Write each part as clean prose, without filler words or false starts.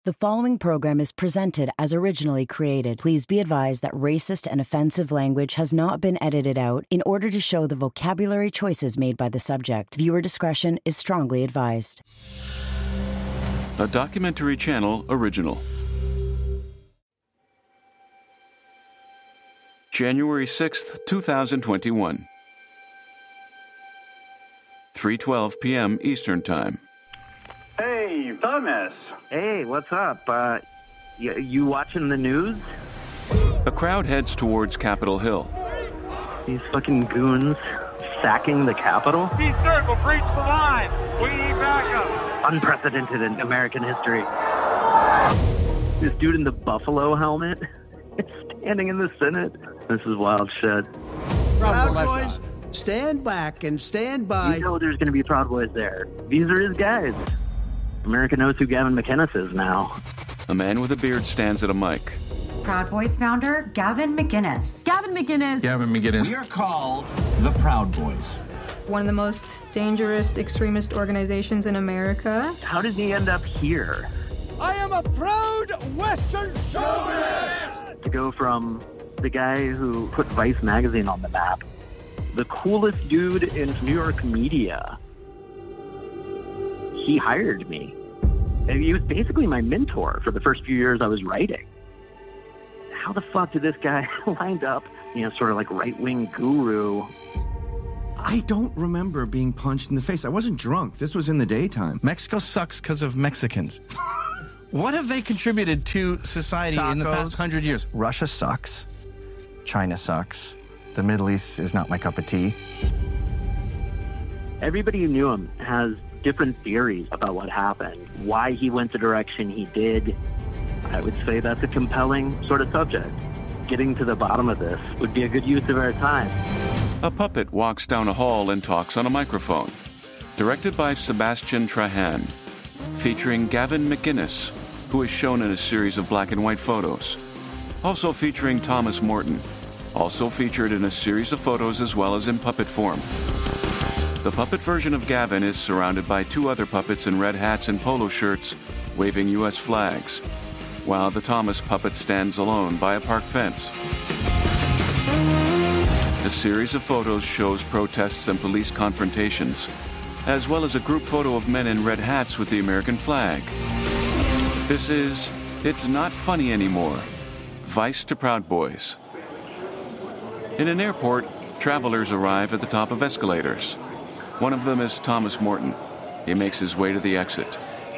The following program is presented as originally created. Please be advised that racist and offensive language has not been edited out in order to show the vocabulary choices made by the subject. Viewer discretion is strongly advised. A Documentary Channel original. January 6th, 2021. 3:12 p.m. Eastern Time. Hey, Thomas. Hey, what's up? You watching the news? A crowd heads towards Capitol Hill. These fucking goons sacking the Capitol? Circle, breach the line. We need backup. Unprecedented in American history. This dude in the buffalo helmet is standing in the Senate. This is wild shit. Proud Boys, stand back and stand by. You know there's going to be Proud Boys there. These are his guys. America knows who Gavin McInnes is now. A man with a beard stands at a mic. Proud Boys founder, Gavin McInnes. Gavin McInnes. Gavin McInnes. We are called the Proud Boys. One of the most dangerous extremist organizations in America. How did he end up here? I am a proud Western chauvinist! To go from the guy who put Vice magazine on the map, the coolest dude in New York media, he hired me. And he was basically my mentor for the first few years I was writing. How the fuck did this guy wind up, sort of like right-wing guru? I don't remember being punched in the face. I wasn't drunk. This was in the daytime. Mexico sucks because of Mexicans. What have they contributed to society in the past 100 years? Russia sucks. China sucks. The Middle East is not my cup of tea. Everybody who knew him has different theories about what happened, why he went the direction he did. I would say that's a compelling sort of subject. Getting to the bottom of this would be a good use of our time. A puppet walks down a hall and talks on a microphone. Directed by Sebastian Trahan. Featuring Gavin McInnes, who is shown in a series of black and white photos. Also featuring Thomas Morton. Also featured in a series of photos as well as in puppet form. The puppet version of Gavin is surrounded by two other puppets in red hats and polo shirts, waving U.S. flags, while the Thomas puppet stands alone by a park fence. The series of photos shows protests and police confrontations, as well as a group photo of men in red hats with the American flag. This is It's Not Funny Anymore, Vice to Proud Boys. In an airport, travelers arrive at the top of escalators. One of them is Thomas Morton. He makes his way to the exit.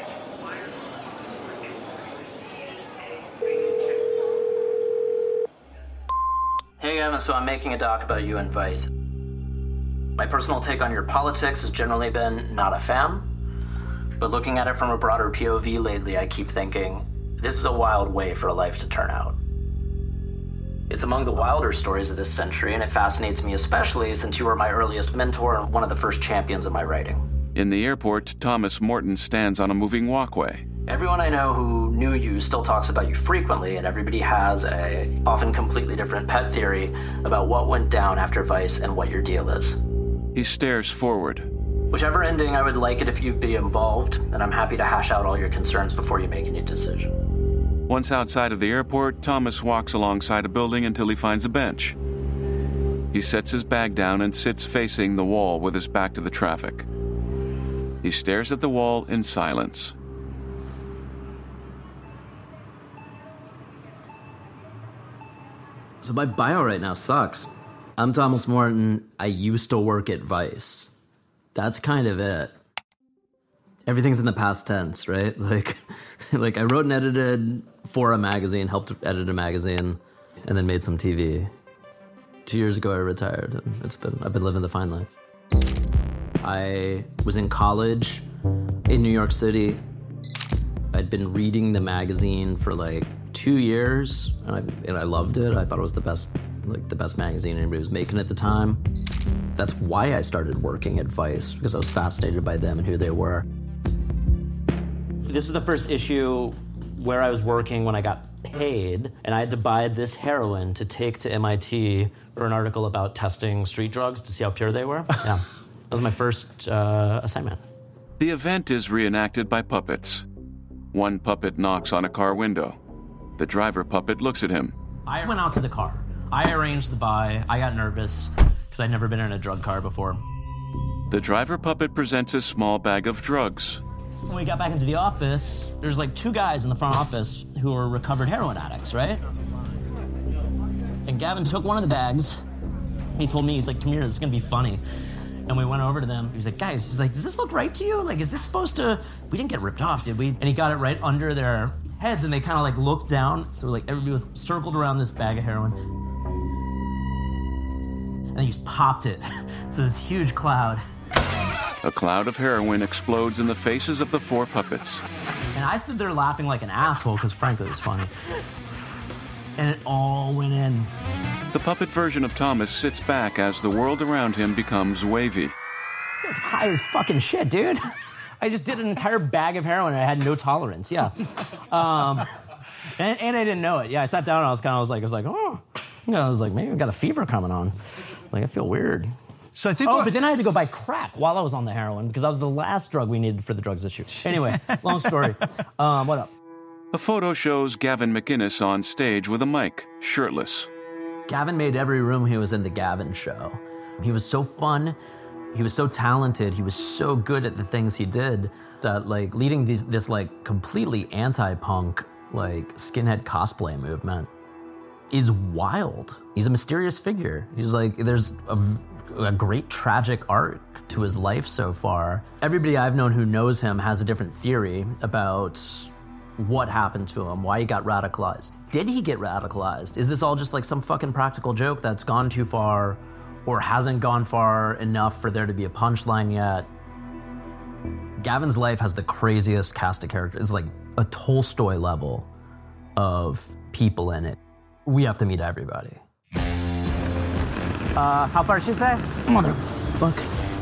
Hey Gavin, so I'm making a doc about you and Vice. My personal take on your politics has generally been not a fan, but looking at it from a broader POV lately, I keep thinking, this is a wild way for a life to turn out. It's among the wilder stories of this century, and it fascinates me especially since you were my earliest mentor and one of the first champions of my writing. In the airport, Thomas Morton stands on a moving walkway. Everyone I know who knew you still talks about you frequently, and everybody has a often completely different pet theory about what went down after Vice and what your deal is. He stares forward. Whichever ending, I would like it if you'd be involved, and I'm happy to hash out all your concerns before you make any decision. Once outside of the airport, Thomas walks alongside a building until he finds a bench. He sets his bag down and sits facing the wall with his back to the traffic. He stares at the wall in silence. So my bio right now sucks. I'm Thomas Morton. I used to work at Vice. That's kind of it. Everything's in the past tense, right? Like I wrote and edited for a magazine, helped edit a magazine, and then made some TV. 2 years ago, I retired, and I've been living the fine life. I was in college in New York City. I'd been reading the magazine for like 2 years, and I loved it. I thought it was the best magazine anybody was making at the time. That's why I started working at Vice, because I was fascinated by them and who they were. This is the first issue where I was working when I got paid, and I had to buy this heroin to take to MIT for an article about testing street drugs to see how pure they were. Yeah, that was my first assignment. The event is reenacted by puppets. One puppet knocks on a car window. The driver puppet looks at him. I went out to the car. I arranged the buy. I got nervous because I'd never been in a drug car before. The driver puppet presents a small bag of drugs. When we got back into the office, there's like 2 guys in the front office who are recovered heroin addicts, right? And Gavin took one of the bags. He told me, he's like, come here, this is gonna be funny. And we went over to them. He was like, guys, he's like, does this look right to you? Like, is this supposed to, we didn't get ripped off, did we? And he got it right under their heads and they kind of like looked down. So like everybody was circled around this bag of heroin. And he just popped it. So this huge cloud. A cloud of heroin explodes in the faces of the 4 puppets. And I stood there laughing like an asshole because frankly it was funny. And it all went in. The puppet version of Thomas sits back as the world around him becomes wavy. I was high as fucking shit, dude. I just did an entire bag of heroin and I had no tolerance, yeah. And I didn't know it. Yeah, I sat down and I was like, oh, you know, I was like, maybe I've got a fever coming on. Like, I feel weird. So I think. But then I had to go buy crack while I was on the heroin because that was the last drug we needed for the drugs issue. Anyway, long story. What up? A photo shows Gavin McInnes on stage with a mic, shirtless. Gavin made every room he was in the Gavin show. He was so fun. He was so talented. He was so good at the things he did that, like, leading this like completely anti-punk, like skinhead cosplay movement is wild. He's a mysterious figure. He's like, there's a great tragic arc to his life so far. Everybody I've known who knows him has a different theory about what happened to him, why he got radicalized. Did he get radicalized? Is this all just like some fucking practical joke that's gone too far or hasn't gone far enough for there to be a punchline yet? Gavin's life has the craziest cast of characters. It's like a Tolstoy level of people in it. We have to meet everybody. How far should say? Motherfuck.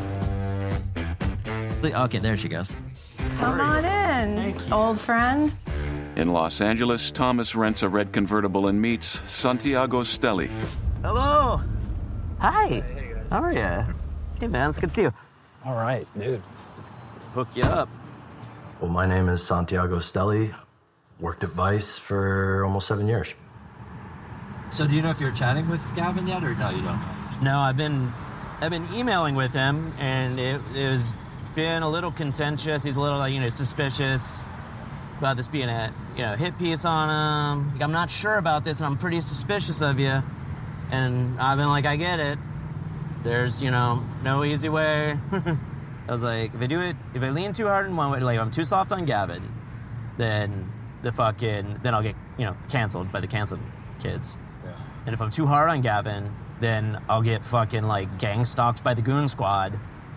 Okay, there she goes. Come on in, old friend. In Los Angeles, Thomas rents a red convertible and meets Santiago Stelli. Hello. Hi. How are you? Hey, man, it's good to see you. All right, dude. Hook you up. Well, my name is Santiago Stelli. Worked at Vice for almost 7 years. So do you know if you're chatting with Gavin yet, or no, you don't? No, I've been emailing with him, and it was been a little contentious. He's a little, suspicious about this being a, hit piece on him. Like, I'm not sure about this, and I'm pretty suspicious of you. And I've been like, I get it. There's, no easy way. I was like, if I lean too hard in one way, like if I'm too soft on Gavin, then then I'll get, canceled by the canceled kids. Yeah. And if I'm too hard on Gavin, then I'll get fucking like gang stalked by the goon squad.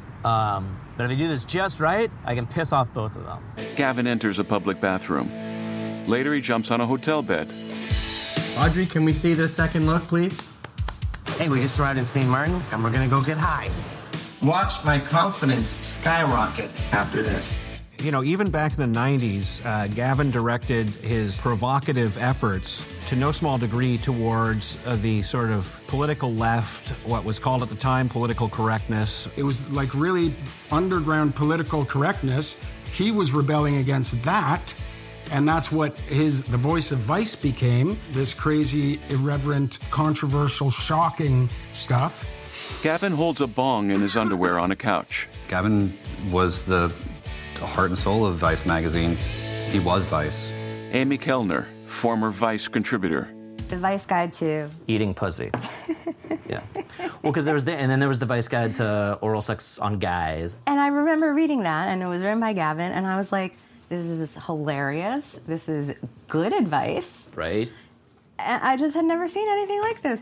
But if I do this just right, I can piss off both of them. Gavin enters a public bathroom. Later, he jumps on a hotel bed. Audrey, can we see the second look, please? Hey, we just arrived in St. Martin, and we're gonna go get high. Watch my confidence skyrocket after this. Even back in the 90s, Gavin directed his provocative efforts to no small degree towards the sort of political left, what was called at the time political correctness. It was like really underground political correctness. He was rebelling against that, and that's what the voice of Vice became, this crazy, irreverent, controversial, shocking stuff. Gavin holds a bong in his underwear on a couch. Gavin was the heart and soul of Vice magazine. He was Vice. Amy Kellner, former Vice contributor. The Vice Guide to eating pussy. Yeah. Well, because then there was the Vice Guide to oral sex on guys. And I remember reading that, and it was written by Gavin, and I was like, this is hilarious. This is good advice. Right. And I just had never seen anything like this.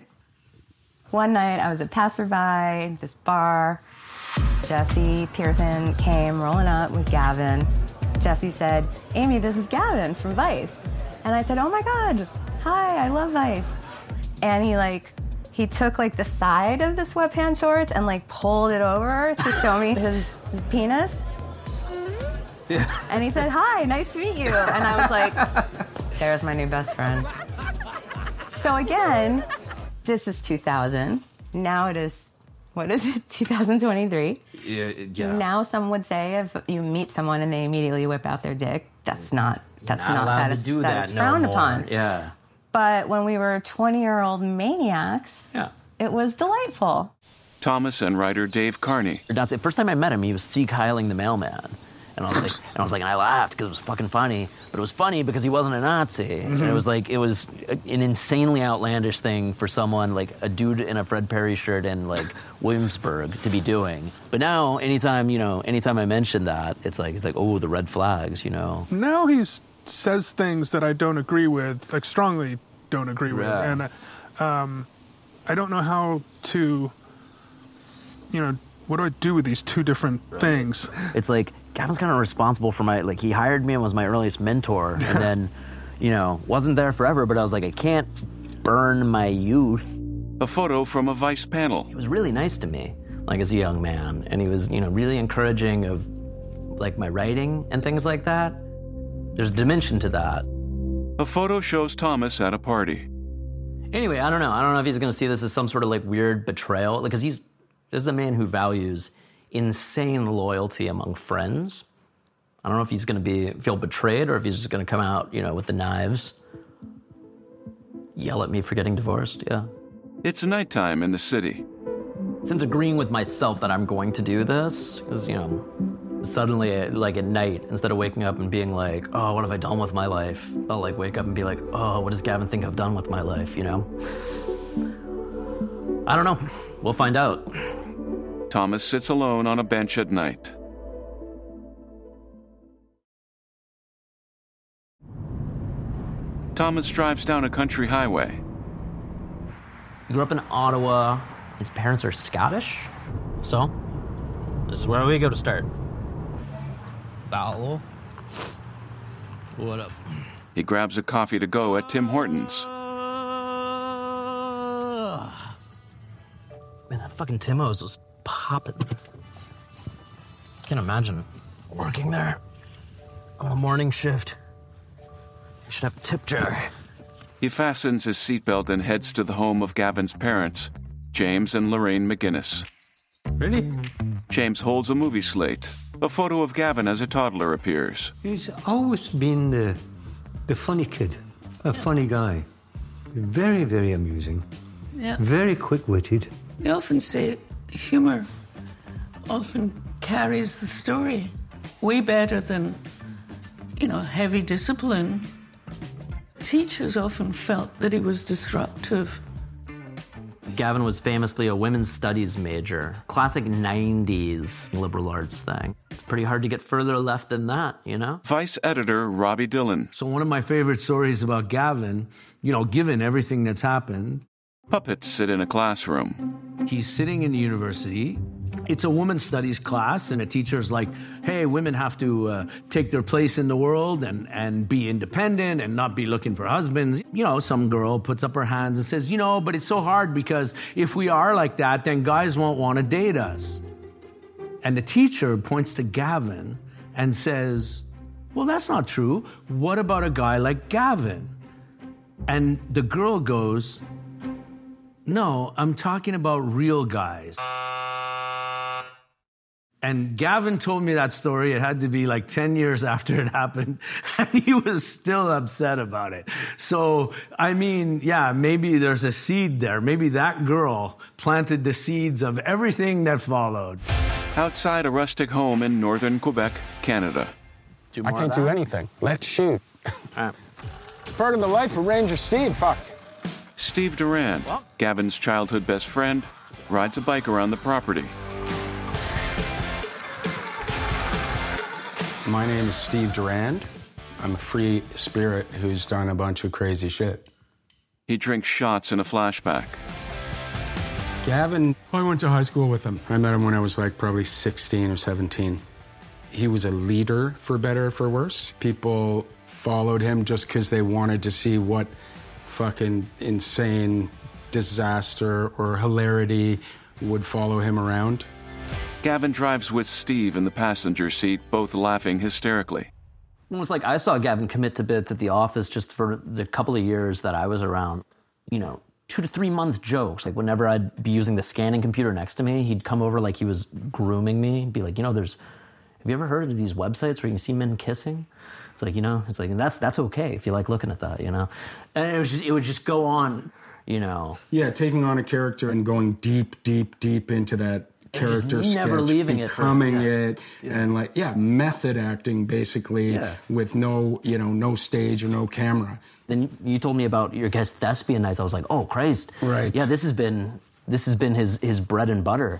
One night, I was at Passerby, this bar. Jesse Pearson came rolling up with Gavin. Jesse said, Amy, this is Gavin from Vice. And I said, oh my God, hi, I love Vice. And he took the side of the sweatpants shorts and pulled it over to show me his penis. Yeah. And he said, hi, nice to meet you. And I was like, there's my new best friend. So again, this is 2000. Now it is, what is it, 2023? Yeah. Now some would say if you meet someone and they immediately whip out their dick, that's not that's not allowed that to is, do that is no frowned more. upon. Yeah. But when we were 20-year-old maniacs, it was delightful. Thomas and writer Dave Carney. The first time I met him, he was Sieg Heiling the mailman. And I was like, and I laughed because it was fucking funny. But it was funny because he wasn't a Nazi. And it was an insanely outlandish thing for someone, like a dude in a Fred Perry shirt in like Williamsburg to be doing. But now, anytime I mention that, it's like, oh, the red flags, Now he says things that I don't agree with, like strongly don't agree with. And I don't know how to, what do I do with these two different things? It's like, Gavin's kind of responsible for he hired me and was my earliest mentor, and then, wasn't there forever, but I was like, I can't burn my youth. A photo from a Vice panel. He was really nice to me, as a young man, and he was, really encouraging of, my writing and things like that. There's a dimension to that. A photo shows Thomas at a party. Anyway, I don't know if he's going to see this as some sort of, weird betrayal, because this is a man who values insane loyalty among friends. I don't know if he's going to feel betrayed or if he's just going to come out, with the knives, yell at me for getting divorced. Yeah. It's nighttime in the city. Since agreeing with myself that I'm going to do this, because, suddenly, at night, instead of waking up and being like, oh, what have I done with my life? I'll, wake up and be like, oh, what does Gavin think I've done with my life, I don't know. We'll find out. Thomas sits alone on a bench at night. Thomas drives down a country highway. He grew up in Ottawa. His parents are Scottish. So, this is where we go to start. Hello. What up? He grabs a coffee to go at Tim Hortons. Man, that fucking Timo's was popping. Can't imagine working there on the morning shift. You should have a tip jar. He fastens his seatbelt and heads to the home of Gavin's parents, James and Lorraine McGinnis. Ready? James holds a movie slate. A photo of Gavin as a toddler appears. He's always been the funny kid, a funny guy. Very, very amusing. Yeah. Very quick-witted. They often say humor often carries the story way better than, heavy discipline. Teachers often felt that he was disruptive. Gavin was famously a women's studies major. Classic 90s liberal arts thing. It's pretty hard to get further left than that, Vice editor Robbie Dillon. So one of my favorite stories about Gavin, given everything that's happened. Puppets sit in a classroom. He's sitting in the university. It's a women's studies class, and a teacher's like, hey, women have to take their place in the world and be independent and not be looking for husbands. Some girl puts up her hands and says, but it's so hard because if we are like that, then guys won't want to date us. And the teacher points to Gavin and says, well, that's not true. What about a guy like Gavin? And the girl goes, no, I'm talking about real guys. And Gavin told me that story. It had to be 10 years after it happened. And he was still upset about it. So, maybe there's a seed there. Maybe that girl planted the seeds of everything that followed. Outside a rustic home in northern Quebec, Canada. I can't do anything. Let's shoot. Part of the life of Ranger Steve, fuck. Steve Durand, Gavin's childhood best friend, rides a bike around the property. My name is Steve Durand. I'm a free spirit who's done a bunch of crazy shit. He drinks shots in a flashback. Gavin, I went to high school with him. I met him when I was probably 16 or 17. He was a leader, for better or for worse. People followed him just because they wanted to see what fucking insane disaster or hilarity would follow him around. Gavin drives with Steve in the passenger seat, both laughing hysterically. Well, it's I saw Gavin commit to bits at the office just for the couple of years that I was around. 2 to 3 month jokes. Whenever I'd be using the scanning computer next to me, he'd come over like he was grooming me. Be like, have you ever heard of these websites where you can see men kissing? It's like, that's okay if you like looking at that, And it would just go on, Yeah, taking on a character and going deep, deep, deep into that character sketch, never leaving becoming it, and method acting basically with no stage or no camera. Then you told me about your guest Thespian Nights. I was like, oh Christ, right? Yeah, this has been his bread and butter.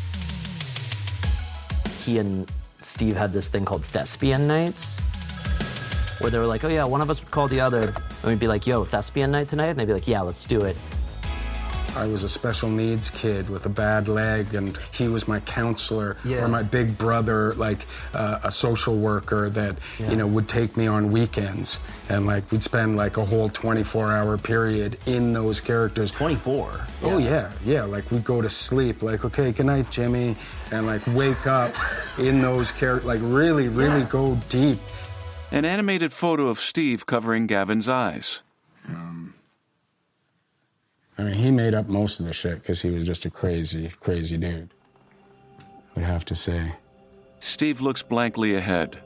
He and Steve had this thing called Thespian Nights, where they were like, oh yeah, one of us would call the other, and we'd be like, yo, Thespian Night tonight, and they'd be like, yeah, let's do it. I was a special needs kid with a bad leg, and he was my counselor or my big brother, like a social worker that, would take me on weekends. And we'd spend a whole 24-hour period in those characters. 24? Oh, yeah. We'd go to sleep, okay, good night, Jimmy. And wake up in those characters, really go deep. An animated photo of Steve covering Gavin's eyes. He made up most of the shit because he was just a crazy, crazy dude. Would have to say. Steve looks blankly ahead.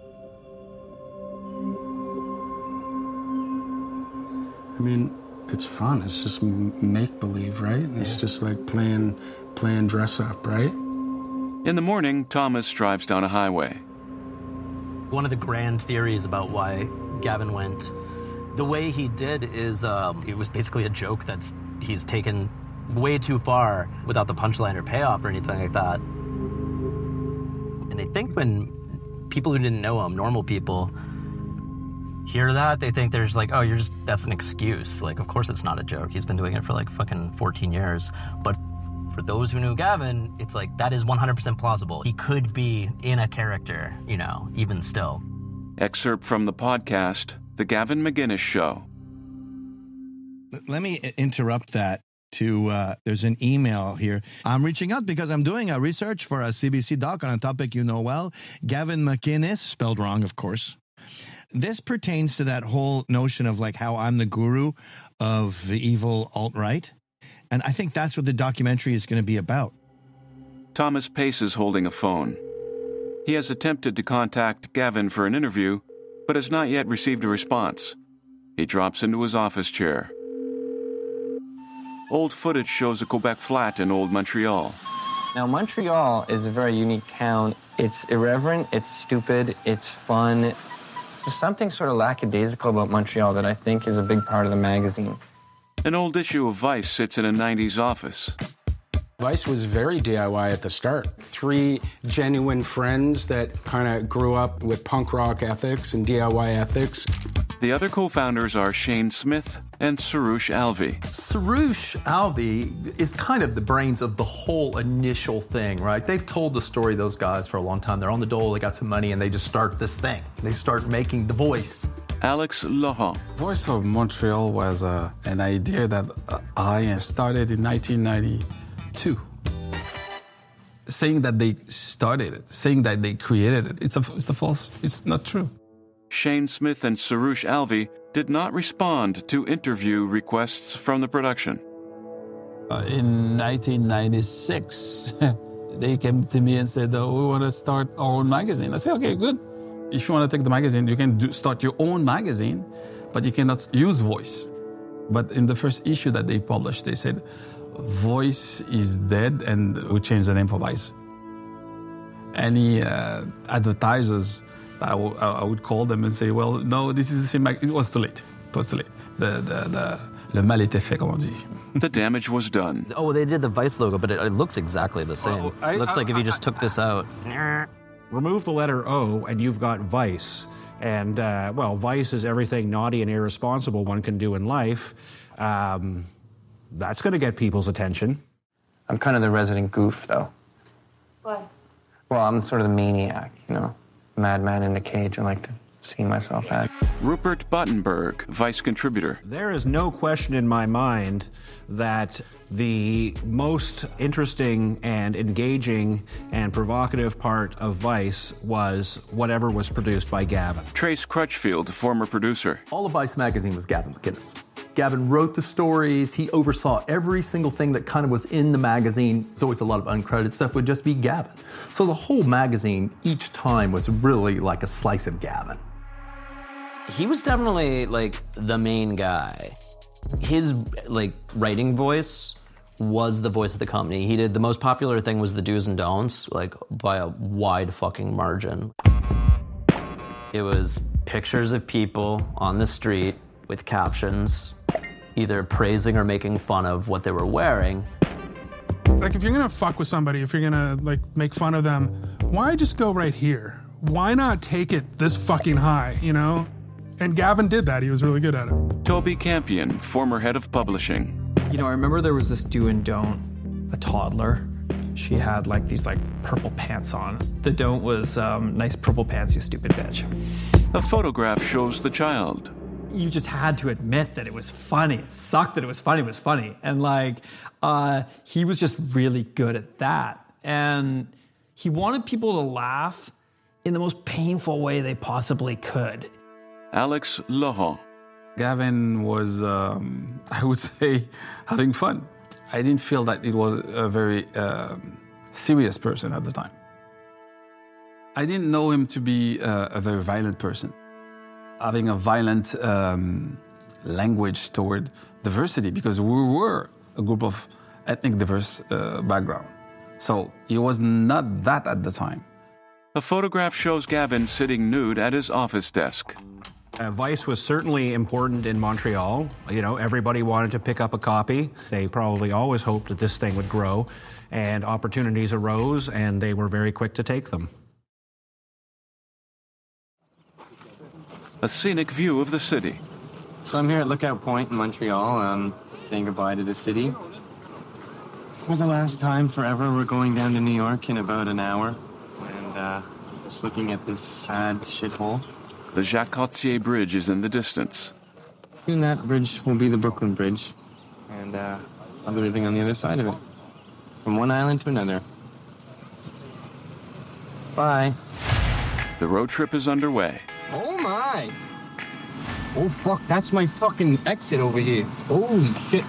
It's fun. It's just make-believe, right? It's just like playing dress-up, right? In the morning, Thomas drives down a highway. One of the grand theories about why Gavin went the way he did is it was basically a joke that's he's taken way too far without the punchline or payoff or anything like that. And I think when people who didn't know him, normal people, hear that, they think there's that's an excuse. Of course it's not a joke. He's been doing it for fucking 14 years. But for those who knew Gavin, it's that is 100% plausible. He could be in a character, even still. Excerpt from the podcast, The Gavin McInnes Show. Let me interrupt that there's an email here. I'm reaching out because I'm doing a research for a CBC doc on a topic you know well. Gavin McInnes, spelled wrong, of course. This pertains to that whole notion of how I'm the guru of the evil alt-right. And I think that's what the documentary is going to be about. Thomas Pace is holding a phone. He has attempted to contact Gavin for an interview, but has not yet received a response. He drops into his office chair. Old footage shows a Quebec flat in Old Montreal. Now, Montreal is a very unique town. It's irreverent, it's stupid, it's fun. There's something sort of lackadaisical about Montreal that I think is a big part of the magazine. An old issue of Vice sits in a 90s office. Vice was very DIY at the start. 3 genuine friends that kind of grew up with punk rock ethics and DIY ethics. The other co-founders are Shane Smith and Soroush Alvi. Soroush Alvi is kind of the brains of the whole initial thing, right? They've told the story, those guys, for a long time. They're on the dole, they got some money, and they just start this thing. They start making The Voice. Alex Laurent. Voice of Montreal was an idea that I started in 1992. Saying that they started it, saying that they created it, it's a false, it's not true. Shane Smith and Soroush Alvi did not respond to interview requests from the production. In 1996, they came to me and said, we want to start our own magazine. I said, okay, good. If you want to take the magazine, you can start your own magazine, but you cannot use Voice. But in the first issue that they published, they said, Voice is dead, and we changed the name for Vice. Any advertisers, I would call them and say, well, no, this is the same magazine. It was too late. Le mal était fait, comme on dit. The damage was done. Oh, they did the Vice logo, but it looks exactly the same. It looks like if you just took this out. Remove the letter O, and you've got Vice. And, Vice is everything naughty and irresponsible one can do in life. That's going to get people's attention. I'm kind of the resident goof, though. Why? Well, I'm sort of the maniac, madman in a cage I like to see myself as. Rupert Buttenberg, Vice contributor. There is no question in my mind that the most interesting and engaging and provocative part of Vice was whatever was produced by Gavin. Trace Crutchfield, former producer. All of Vice magazine was Gavin McInnes. Gavin wrote the stories. He oversaw every single thing that kind of was in the magazine. There's always a lot of uncredited stuff would just be Gavin. So the whole magazine each time was really like a slice of Gavin. He was definitely, like, the main guy. His, like, writing voice was the voice of the company. He did, the most popular thing was the do's and don'ts, like, by a wide fucking margin. It was pictures of people on the street with captions, either praising or making fun of what they were wearing. Like, if you're gonna fuck with somebody, if you're gonna, like, make fun of them, why just go right here? Why not take it this fucking high, you know? And Gavin did that. He was really good at it. Toby Campion, former head of publishing. You know, I remember there was this do and don't, a toddler. She had, like, these, like, purple pants on. The don't was, nice purple pants, you stupid bitch. A photograph shows the child. You just had to admit that it was funny. It sucked that it was funny. It was funny. And, like, he was just really good at that. And he wanted people to laugh in the most painful way they possibly could. Alex Laurent. Gavin was, I would say, having fun. I didn't feel that it was a very serious person at the time. I didn't know him to be a very violent person. Having a violent language toward diversity, because we were a group of ethnic diverse background. So he was not that at the time. A photograph shows Gavin sitting nude at his office desk. Vice was certainly important in Montreal. You know, everybody wanted to pick up a copy. They probably always hoped that this thing would grow, and opportunities arose, and they were very quick to take them. A scenic view of the city. So I'm here at Lookout Point in Montreal, saying goodbye to the city. For the last time forever, we're going down to New York in about an hour, and just looking at this sad shithole. The Jacques Cartier Bridge is in the distance. Soon that bridge will be the Brooklyn Bridge, and I'll be living on the other side of it, from one island to another. Bye. The road trip is underway. Oh my! Oh fuck, that's my fucking exit over here. Holy shit.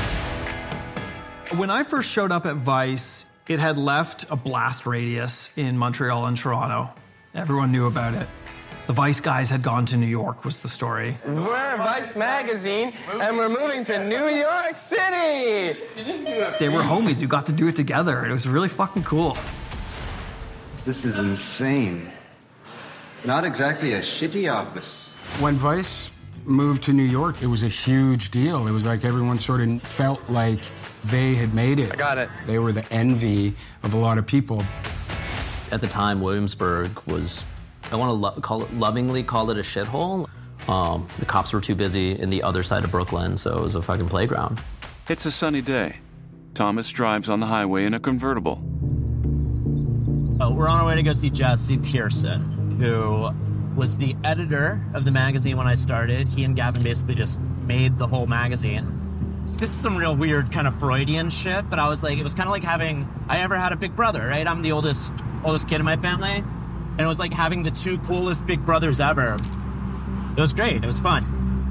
When I first showed up at Vice, it had left a blast radius in Montreal and Toronto. Everyone knew about it. The Vice guys had gone to New York, was the story. We're Vice Magazine, and we're moving to New York City! They were homies who got to do it together. It was really fucking cool. This is insane. Not exactly a shitty office. When Vice moved to New York, it was a huge deal. It was like everyone sort of felt like they had made it. I got it. They were the envy of a lot of people. At the time, Williamsburg was, I want to lovingly call it a shithole. The cops were too busy in the other side of Brooklyn, so it was a fucking playground. It's a sunny day. Thomas drives on the highway in a convertible. Oh, we're on our way to go see Jesse Pearson, who was the editor of the magazine when I started. He and Gavin basically just made the whole magazine. This is some real weird kind of Freudian shit, but I was like, it was kind of like having, I ever had a big brother, right? I'm the oldest kid in my family. And it was like having the two coolest big brothers ever. It was great. It was fun.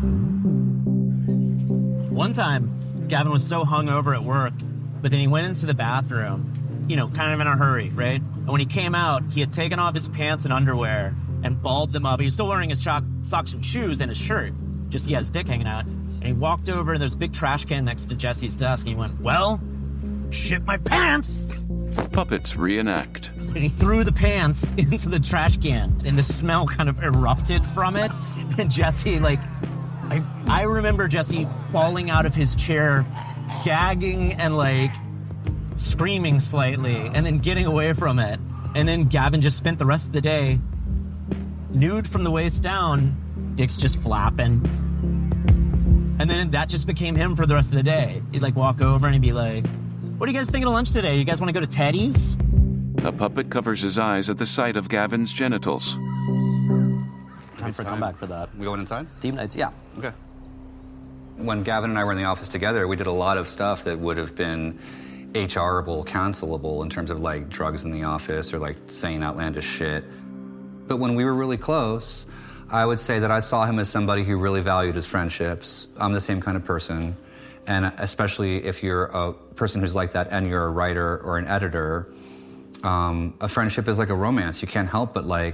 One time, Gavin was so hungover at work, but then he went into the bathroom, you know, kind of in a hurry, right? And when he came out, he had taken off his pants and underwear and balled them up. He was still wearing his socks and shoes and his shirt, just he had his dick hanging out. And he walked over, and there's a big trash can next to Jesse's desk, and he went, "Well, shit my pants!" Puppets reenact. And he threw the pants into the trash can, and the smell kind of erupted from it. And Jesse, like, I remember Jesse falling out of his chair, gagging and, like, screaming slightly, and then getting away from it. And then Gavin just spent the rest of the day nude from the waist down, dicks just flapping. And then that just became him for the rest of the day. He'd, like, walk over and he'd be like, "What are you guys thinking of lunch today? You guys want to go to Teddy's?" A puppet covers his eyes at the sight of Gavin's genitals. Time for a comeback for that. We going inside? Theme nights, yeah. Okay. When Gavin and I were in the office together, we did a lot of stuff that would have been HRable, cancelable in terms of, like, drugs in the office or, like, saying outlandish shit. But when we were really close, I would say that I saw him as somebody who really valued his friendships. I'm the same kind of person. And especially if you're a person who's like that and you're a writer or an editor, a friendship is like a romance. You can't help but, like,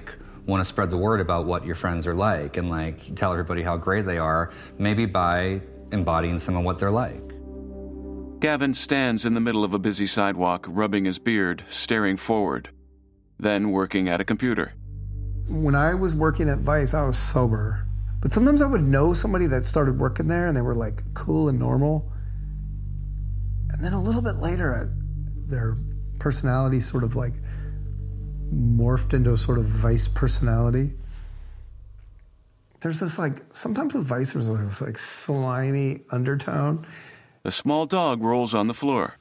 want to spread the word about what your friends are like and like tell everybody how great they are, maybe by embodying some of what they're like. Gavin stands in the middle of a busy sidewalk, rubbing his beard, staring forward, then working at a computer. When I was working at Vice, I was sober. But sometimes I would know somebody that started working there and they were like cool and normal. And then a little bit later, their personality sort of like morphed into a sort of Vice personality. There's this like, sometimes with Vice there's this like slimy undertone. A small dog rolls on the floor.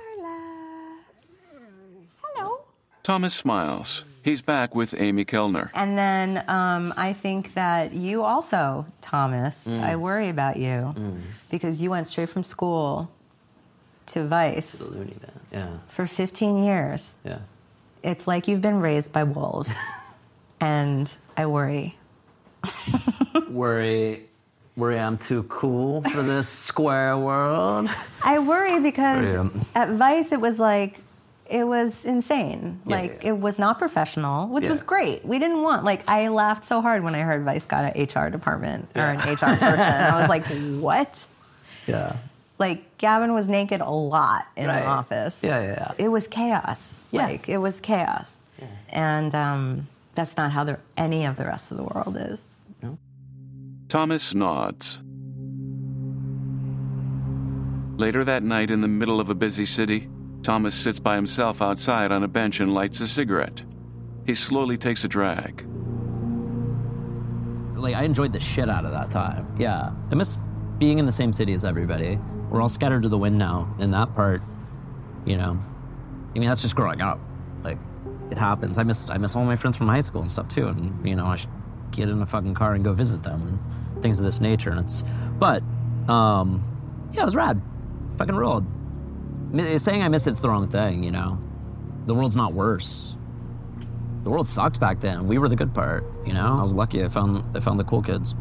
Hello. Thomas smiles. He's back with Amy Kellner. And then I think that you also, Thomas, I worry about you because you went straight from school to Vice The loony bin. Yeah. for 15 years. Yeah. It's like you've been raised by wolves. And I worry. Worry I'm too cool for this square world. I worry because at Vice it was like, it was insane. It was not professional, which was great. We didn't want, I laughed so hard when I heard Vice got an HR department or an HR person. I was like, what? Yeah. Gavin was naked a lot in the office. Yeah. It was chaos. Yeah. It was chaos. Yeah. And that's not how any of the rest of the world is. No. Thomas nods. Later that night in the middle of a busy city, Thomas sits by himself outside on a bench and lights a cigarette. He slowly takes a drag. I enjoyed the shit out of that time. Yeah. I miss being in the same city as everybody. We're all scattered to the wind now. In that part, that's just growing up. It happens. I miss all my friends from high school and stuff too. And, I should get in a fucking car and go visit them and things of this nature. And it was rad. Fucking ruled. Saying I miss it's the wrong thing, The world's not worse. The world sucked back then. We were the good part, I was lucky I found the cool kids.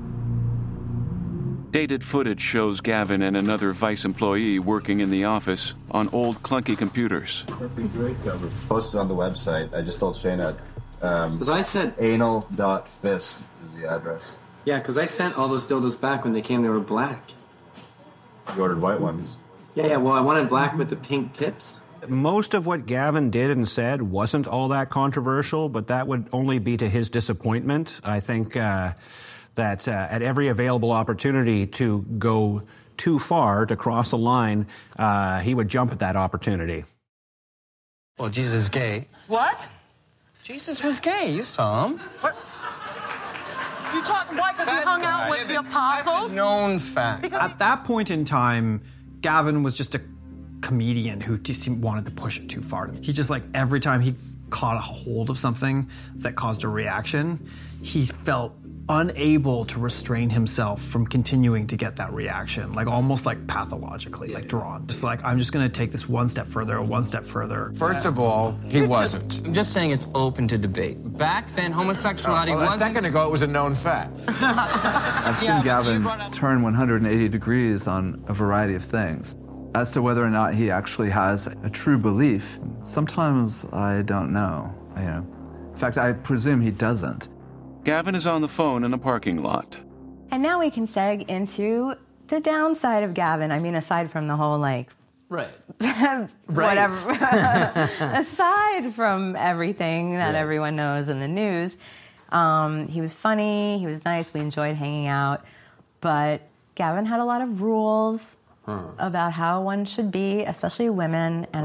Dated footage shows Gavin and another Vice employee working in the office on old clunky computers. That's a great cover. Posted on the website. I just told Shayna. Because I said anal.fist is the address. Yeah, because I sent all those dildos back when they came. They were black. You ordered white ones. Yeah, well, I wanted black with the pink tips. Most of what Gavin did and said wasn't all that controversial, but that would only be to his disappointment. I think that at every available opportunity to go too far, to cross a line, he would jump at that opportunity. Well, Jesus is gay. What? Jesus was gay. You saw him. What? You talking white because he hung out with the apostles? That's a known fact. At that point in time, Gavin was just a comedian who just wanted to push it too far. He just every time he caught a hold of something that caused a reaction, he felt unable to restrain himself from continuing to get that reaction, almost pathologically, drawn. Just I'm just going to take this one step further. First of all, he wasn't. I'm just saying it's open to debate. Back then, homosexuality wasn't... A second ago, it was a known fact. I've seen Gavin turn 180 degrees on a variety of things. As to whether or not he actually has a true belief, sometimes I don't know. In fact, I presume he doesn't. Gavin is on the phone in a parking lot. And now we can seg into the downside of Gavin. I mean, aside from the whole, whatever. Aside from everything that everyone knows in the news, he was funny, he was nice, we enjoyed hanging out. But Gavin had a lot of rules about how one should be, especially women, and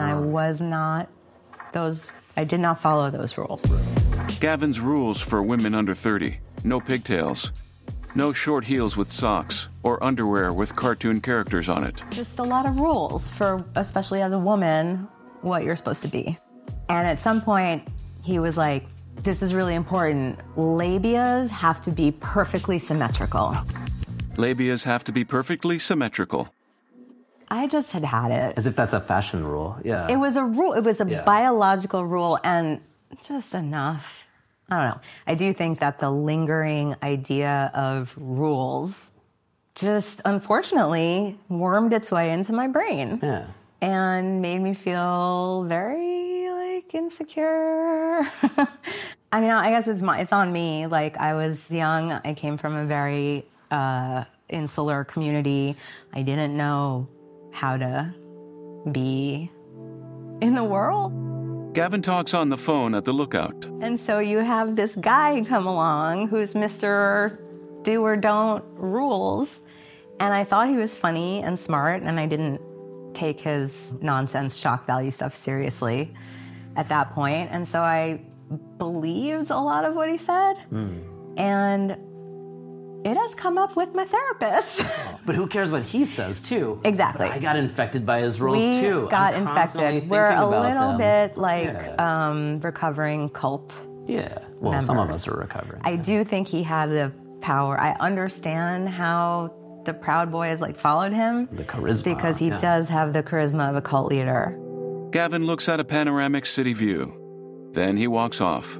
I did not follow those rules. Gavin's rules for women under 30: no pigtails, no short heels with socks, or underwear with cartoon characters on it. Just a lot of rules for, especially as a woman, what you're supposed to be. And at some point, he was like, this is really important. Labias have to be perfectly symmetrical. Labias have to be perfectly symmetrical. I just had it. As if that's a fashion rule, yeah. It was a rule. It was a biological rule, and just enough. I don't know. I do think that the lingering idea of rules just, unfortunately, wormed its way into my brain. Yeah. And made me feel very, insecure. I mean, I guess it's on me. Like, I was young. I came from a very insular community. I didn't know how to be in the world. Gavin talks on the phone at the Lookout. And so you have this guy come along who's Mr. Do or Don't rules. And I thought he was funny and smart, and I didn't take his nonsense shock value stuff seriously at that point. And so I believed a lot of what he said. And it has come up with my therapist. But who cares what he says, too? Exactly. I got infected by his rules, too. We got infected. We're a little bit like recovering cult Well, some of members. us are recovering. I do think he had the power. I understand how the Proud Boys followed him. The charisma. Because he does have the charisma of a cult leader. Gavin looks at a panoramic city view. Then he walks off.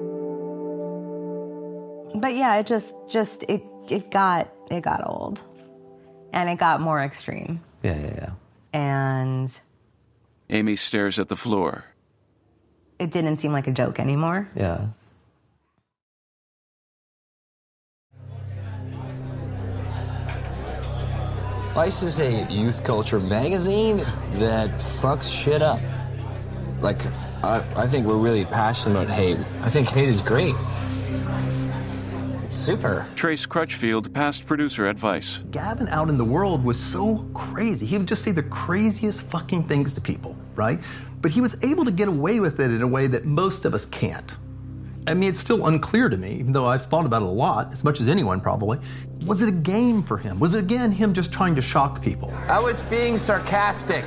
But yeah, it got old. And it got more extreme. Yeah. And Amy stares at the floor. it didn't seem like a joke anymore. Yeah. Vice is a youth culture magazine that fucks shit up. Like, I think we're really passionate about hate. I think hate is great. It's super. Trace Crutchfield, past producer at Vice. Gavin out in the world was so crazy. He would just say the craziest fucking things to people, right? But he was able to get away with it in a way that most of us can't. I mean, it's still unclear to me, even though I've thought about it a lot, as much as anyone probably. Was it a game for him? Was it, again, him just trying to shock people? I was being sarcastic.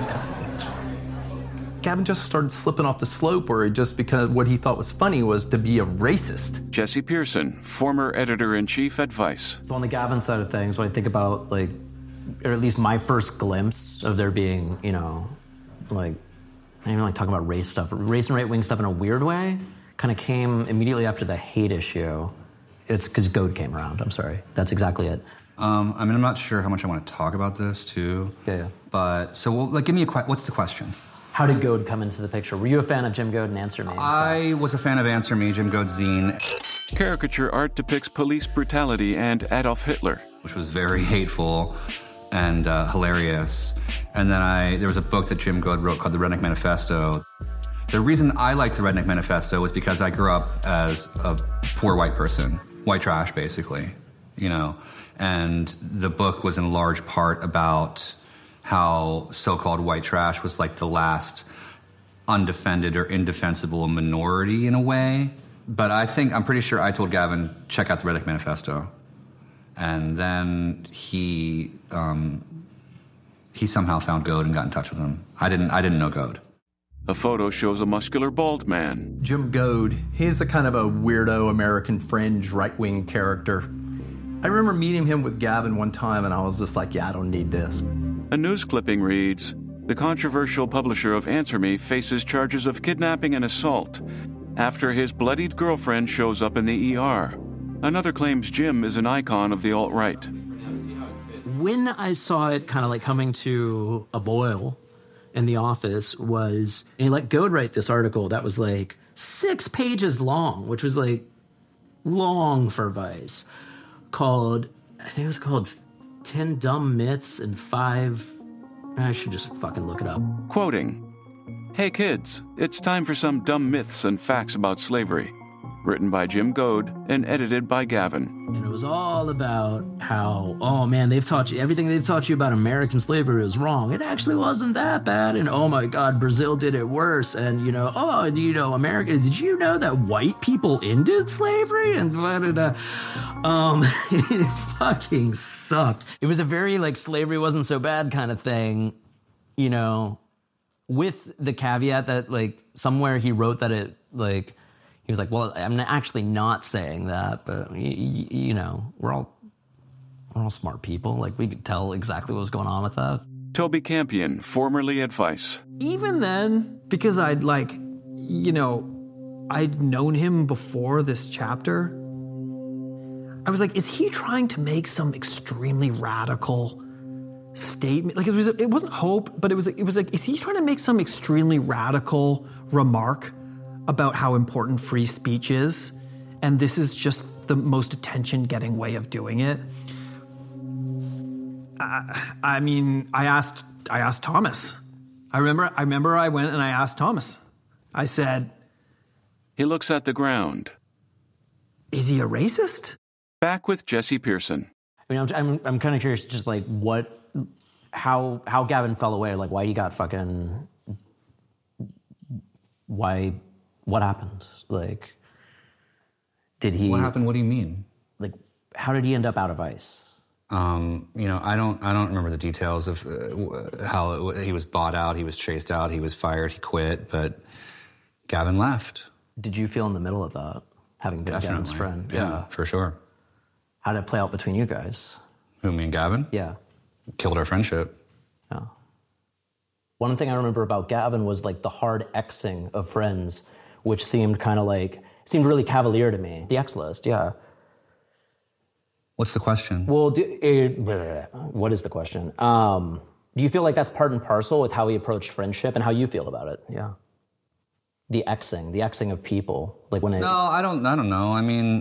Gavin just started slipping off the slope where he just, because what he thought was funny was to be a racist. Jesse Pearson, former editor-in-chief at Vice. So on the Gavin side of things, when I think about, like, or at least my first glimpse of there being, you know, like, I don't even like talking about race stuff, race and right-wing stuff in a weird way, kind of came immediately after the hate issue. It's because Goad came around, I'm sorry. That's exactly it. I mean, I'm not sure how much I want to talk about this, too. Yeah. But, so, well, like, give me what's the question? How did Goad come into the picture? Were you a fan of Jim Goad and Answer Me? I was a fan of Answer Me, Jim Goad's zine. Caricature art depicts police brutality and Adolf Hitler, which was very hateful and hilarious. And then there was a book that Jim Goad wrote called The Redneck Manifesto. The reason I liked The Redneck Manifesto was because I grew up as a poor white person, white trash, basically, you know. And the book was in large part about how so-called white trash was like the last undefended or indefensible minority in a way. But I'm pretty sure I told Gavin, check out The Redneck Manifesto. And then he somehow found Goad and got in touch with him. I didn't know Goad. A photo shows a muscular bald man. Jim Goad, he's a kind of a weirdo American fringe right-wing character. I remember meeting him with Gavin one time and I was just like, yeah, I don't need this. A news clipping reads, the controversial publisher of Answer Me faces charges of kidnapping and assault after his bloodied girlfriend shows up in the ER. Another claims Jim is an icon of the alt-right. When I saw it kind of like coming to a boil in the office was, and he let Goad write this article that was like 6 pages long, which was like long for Vice, I think it was called 10 Dumb Myths and 5, I should just fucking look it up. Quoting, "Hey kids, it's time for some dumb myths and facts about slavery." Written by Jim Goad and edited by Gavin. And it was all about how, oh man, everything they've taught you about American slavery is wrong. It actually wasn't that bad. And oh my God, Brazil did it worse. And America, did you know that white people ended slavery? And blah, blah, blah. It fucking sucked. It was a very like slavery wasn't so bad kind of thing, you know, with the caveat that like somewhere he wrote that it like, he was like, well, I'm actually not saying that, but, you know, we're all smart people. Like, we could tell exactly what was going on with that. Toby Campion, formerly at Vice. Even then, because I'd known him before this chapter, I was like, is he trying to make some extremely radical statement? Like, it wasn't hope, but it was like, is he trying to make some extremely radical remark about how important free speech is, and this is just the most attention-getting way of doing it. I mean, I asked Thomas. I remember I went and I asked Thomas. I said, He looks at the ground. Is he a racist? Back with Jesse Pearson. I mean, I'm kind of curious, just like how Gavin fell away, like why he got fucking, what happened? Like, did he? What happened? What do you mean? Like, how did he end up out of ICE? I don't remember the details of how he was bought out, he was chased out, he was fired, he quit, but Gavin left. Did you feel in the middle of that, having been Definitely. Gavin's friend? Yeah, for sure. How did it play out between you guys? Who, me and Gavin? Yeah. Killed our friendship. Yeah. One thing I remember about Gavin was like the hard Xing of friends, which seemed really cavalier to me. The X list, yeah. What's the question? Well, what is the question? Do you feel like that's part and parcel with how he approached friendship and how you feel about it? Yeah. The Xing of people, like when No, I don't know. I mean,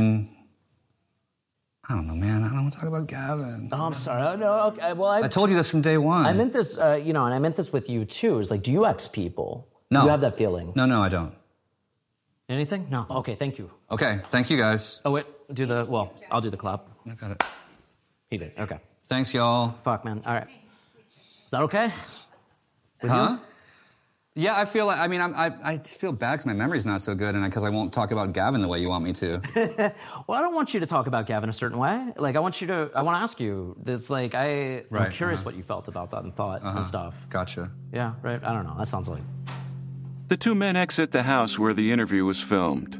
I don't know, man. I don't want to talk about Gavin. Oh, I'm sorry. Oh, no, okay. Well, I told you this from day one. I meant this, and I meant this with you too. It's like, do you X people? No. Do you have that feeling? No, I don't. Anything? No. Okay, thank you. Okay, thank you guys. Oh, wait. I'll do the clap. I got it. He did. Okay. Thanks, y'all. Fuck, man. All right. Is that okay? With Huh? you? Yeah, I feel like, I feel bad because my memory's not so good and because I won't talk about Gavin the way you want me to. Well, I don't want you to talk about Gavin a certain way. Like, I want to ask you this, like, I'm curious what you felt about that and thought and stuff. Gotcha. Yeah, right? I don't know. That sounds like... The two men exit the house where the interview was filmed.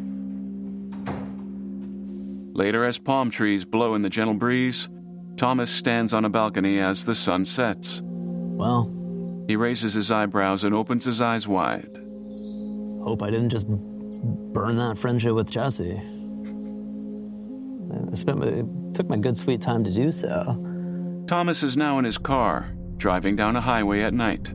Later, as palm trees blow in the gentle breeze, Thomas stands on a balcony as the sun sets. Well... He raises his eyebrows and opens his eyes wide. Hope I didn't just burn that friendship with Jesse. It took my good sweet time to do so. Thomas is now in his car, driving down a highway at night.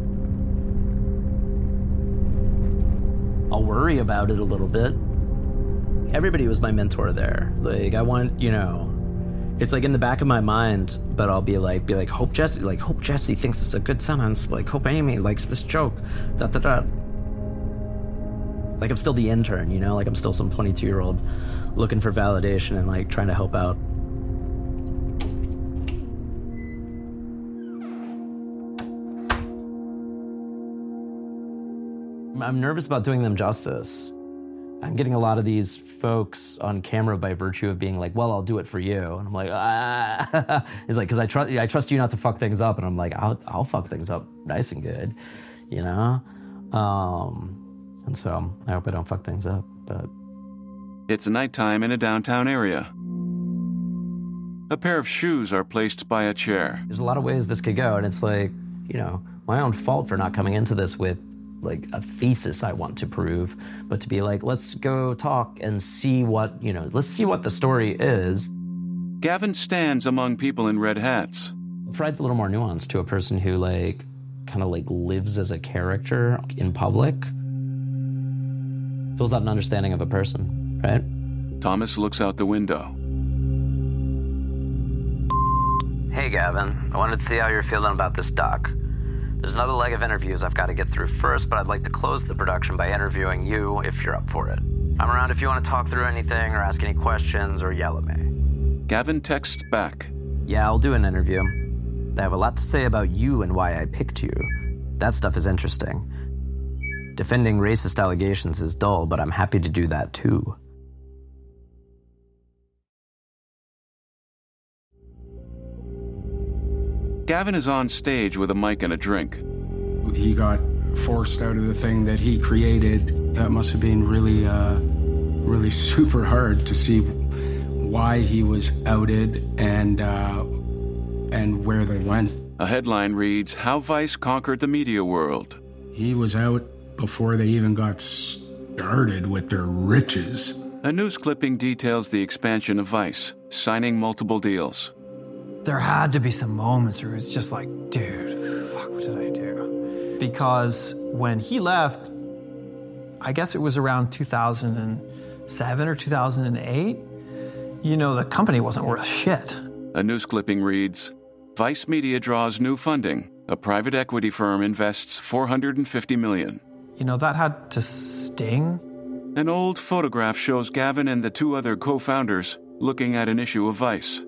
I'll worry about it a little bit. Everybody was my mentor there. Like, I want, it's like in the back of my mind, but I'll be like, hope Jesse thinks it's a good sentence. Like, hope Amy likes this joke. Like, I'm still the intern, like I'm still some 22-year-old looking for validation and like trying to help out. I'm nervous about doing them justice. I'm getting a lot of these folks on camera by virtue of being like, well, I'll do it for you. And I'm like, ah. It's like, because I trust you not to fuck things up. And I'm like, I'll fuck things up nice and good, And so I hope I don't fuck things up, but. It's nighttime in a downtown area. A pair of shoes are placed by a chair. There's a lot of ways this could go. And it's like, my own fault for not coming into this with like a thesis I want to prove, but to be like, let's go talk and see let's see what the story is. Gavin stands among people in red hats. Fred's a little more nuanced to a person who kind of lives as a character in public. Fills out an understanding of a person, right? Thomas looks out the window. Hey, Gavin. I wanted to see how you're feeling about this doc. There's another leg of interviews I've got to get through first, but I'd like to close the production by interviewing you if you're up for it. I'm around if you want to talk through anything or ask any questions or yell at me. Gavin texts back. Yeah, I'll do an interview. I have a lot to say about you and why I picked you. That stuff is interesting. Defending racist allegations is dull, but I'm happy to do that too. Gavin is on stage with a mic and a drink. He got forced out of the thing that he created. That must have been really super hard to see why he was outed and where they went. A headline reads, How Vice Conquered the Media World. He was out before they even got started with their riches. A news clipping details the expansion of Vice, signing multiple deals. There had to be some moments where it was just like, dude, fuck, what did I do? Because when he left, I guess it was around 2007 or 2008, the company wasn't worth shit. A news clipping reads, Vice Media draws new funding. A private equity firm invests $450 million. That had to sting. An old photograph shows Gavin and the two other co-founders looking at an issue of Vice.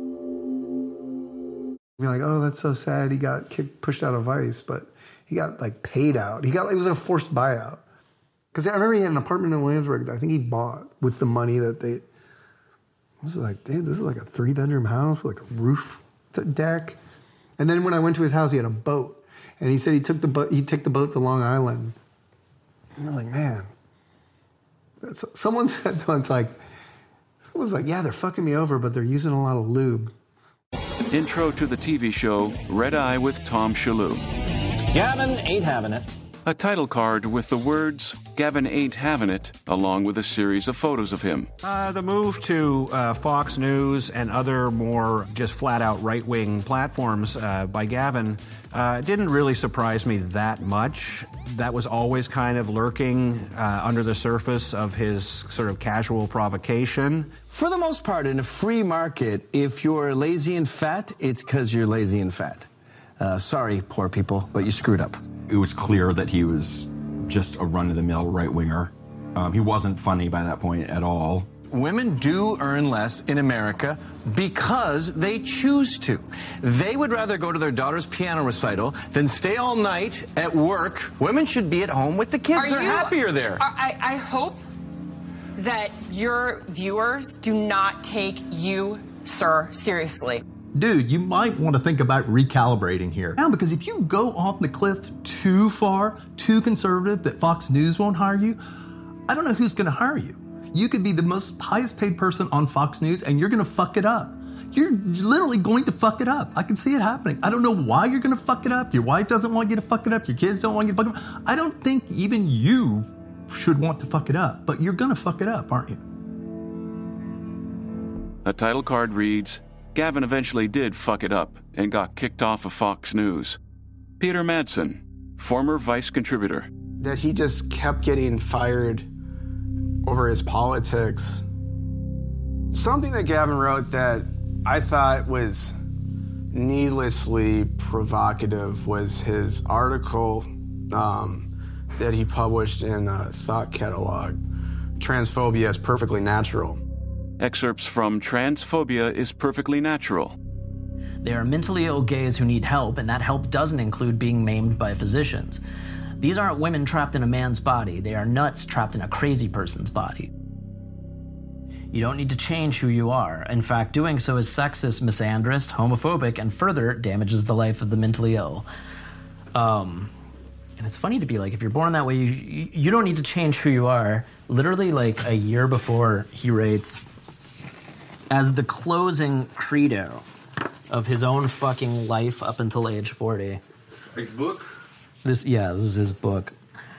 We're like, oh, that's so sad. He got pushed out of Vice, but he got paid out. It was a forced buyout. Because I remember he had an apartment in Williamsburg that I think he bought with the money that they. I was like, dude, this is like a 3-bedroom house with a roof deck. And then when I went to his house, he had a boat, and he said he'd take the boat to Long Island. And I'm like, man. Someone said once, someone's like, yeah, they're fucking me over, but they're using a lot of lube. Intro to the TV show Red Eye with Tom Shalhoub. Gavin ain't having it. A title card with the words, Gavin ain't having it, along with a series of photos of him. The move to Fox News and other more just flat-out right-wing platforms by Gavin didn't really surprise me that much. That was always kind of lurking under the surface of his sort of casual provocation. For the most part, in a free market, if you're lazy and fat, it's because you're lazy and fat. Sorry, poor people, but you screwed up. It was clear that he was just a run-of-the-mill right-winger. He wasn't funny by that point at all. Women do earn less in America because they choose to. They would rather go to their daughter's piano recital than stay all night at work. Women should be at home with the kids. They're happier there. I hope that your viewers do not take you, sir, seriously. Dude, you might want to think about recalibrating here. Now, because if you go off the cliff too far, too conservative, that Fox News won't hire you, I don't know who's going to hire you. You could be the most highest paid person on Fox News and you're going to fuck it up. You're literally going to fuck it up. I can see it happening. I don't know why you're going to fuck it up. Your wife doesn't want you to fuck it up. Your kids don't want you to fuck it up. I don't think even you should want to fuck it up, but you're going to fuck it up, aren't you? A title card reads, Gavin eventually did fuck it up and got kicked off of Fox News. Peter Madsen, former Vice contributor. That he just kept getting fired over his politics. Something that Gavin wrote that I thought was needlessly provocative was his article that he published in Thought Catalog, Transphobia is Perfectly Natural. Excerpts from Transphobia is Perfectly Natural. There are mentally ill gays who need help, and that help doesn't include being maimed by physicians. These aren't women trapped in a man's body. They are nuts trapped in a crazy person's body. You don't need to change who you are. In fact, doing so is sexist, misandrist, homophobic, and further damages the life of the mentally ill. And it's funny to be like, if you're born that way, you don't need to change who you are. Literally, like a year before, he writes, as the closing credo of his own fucking life up until age 40. His book? This is his book.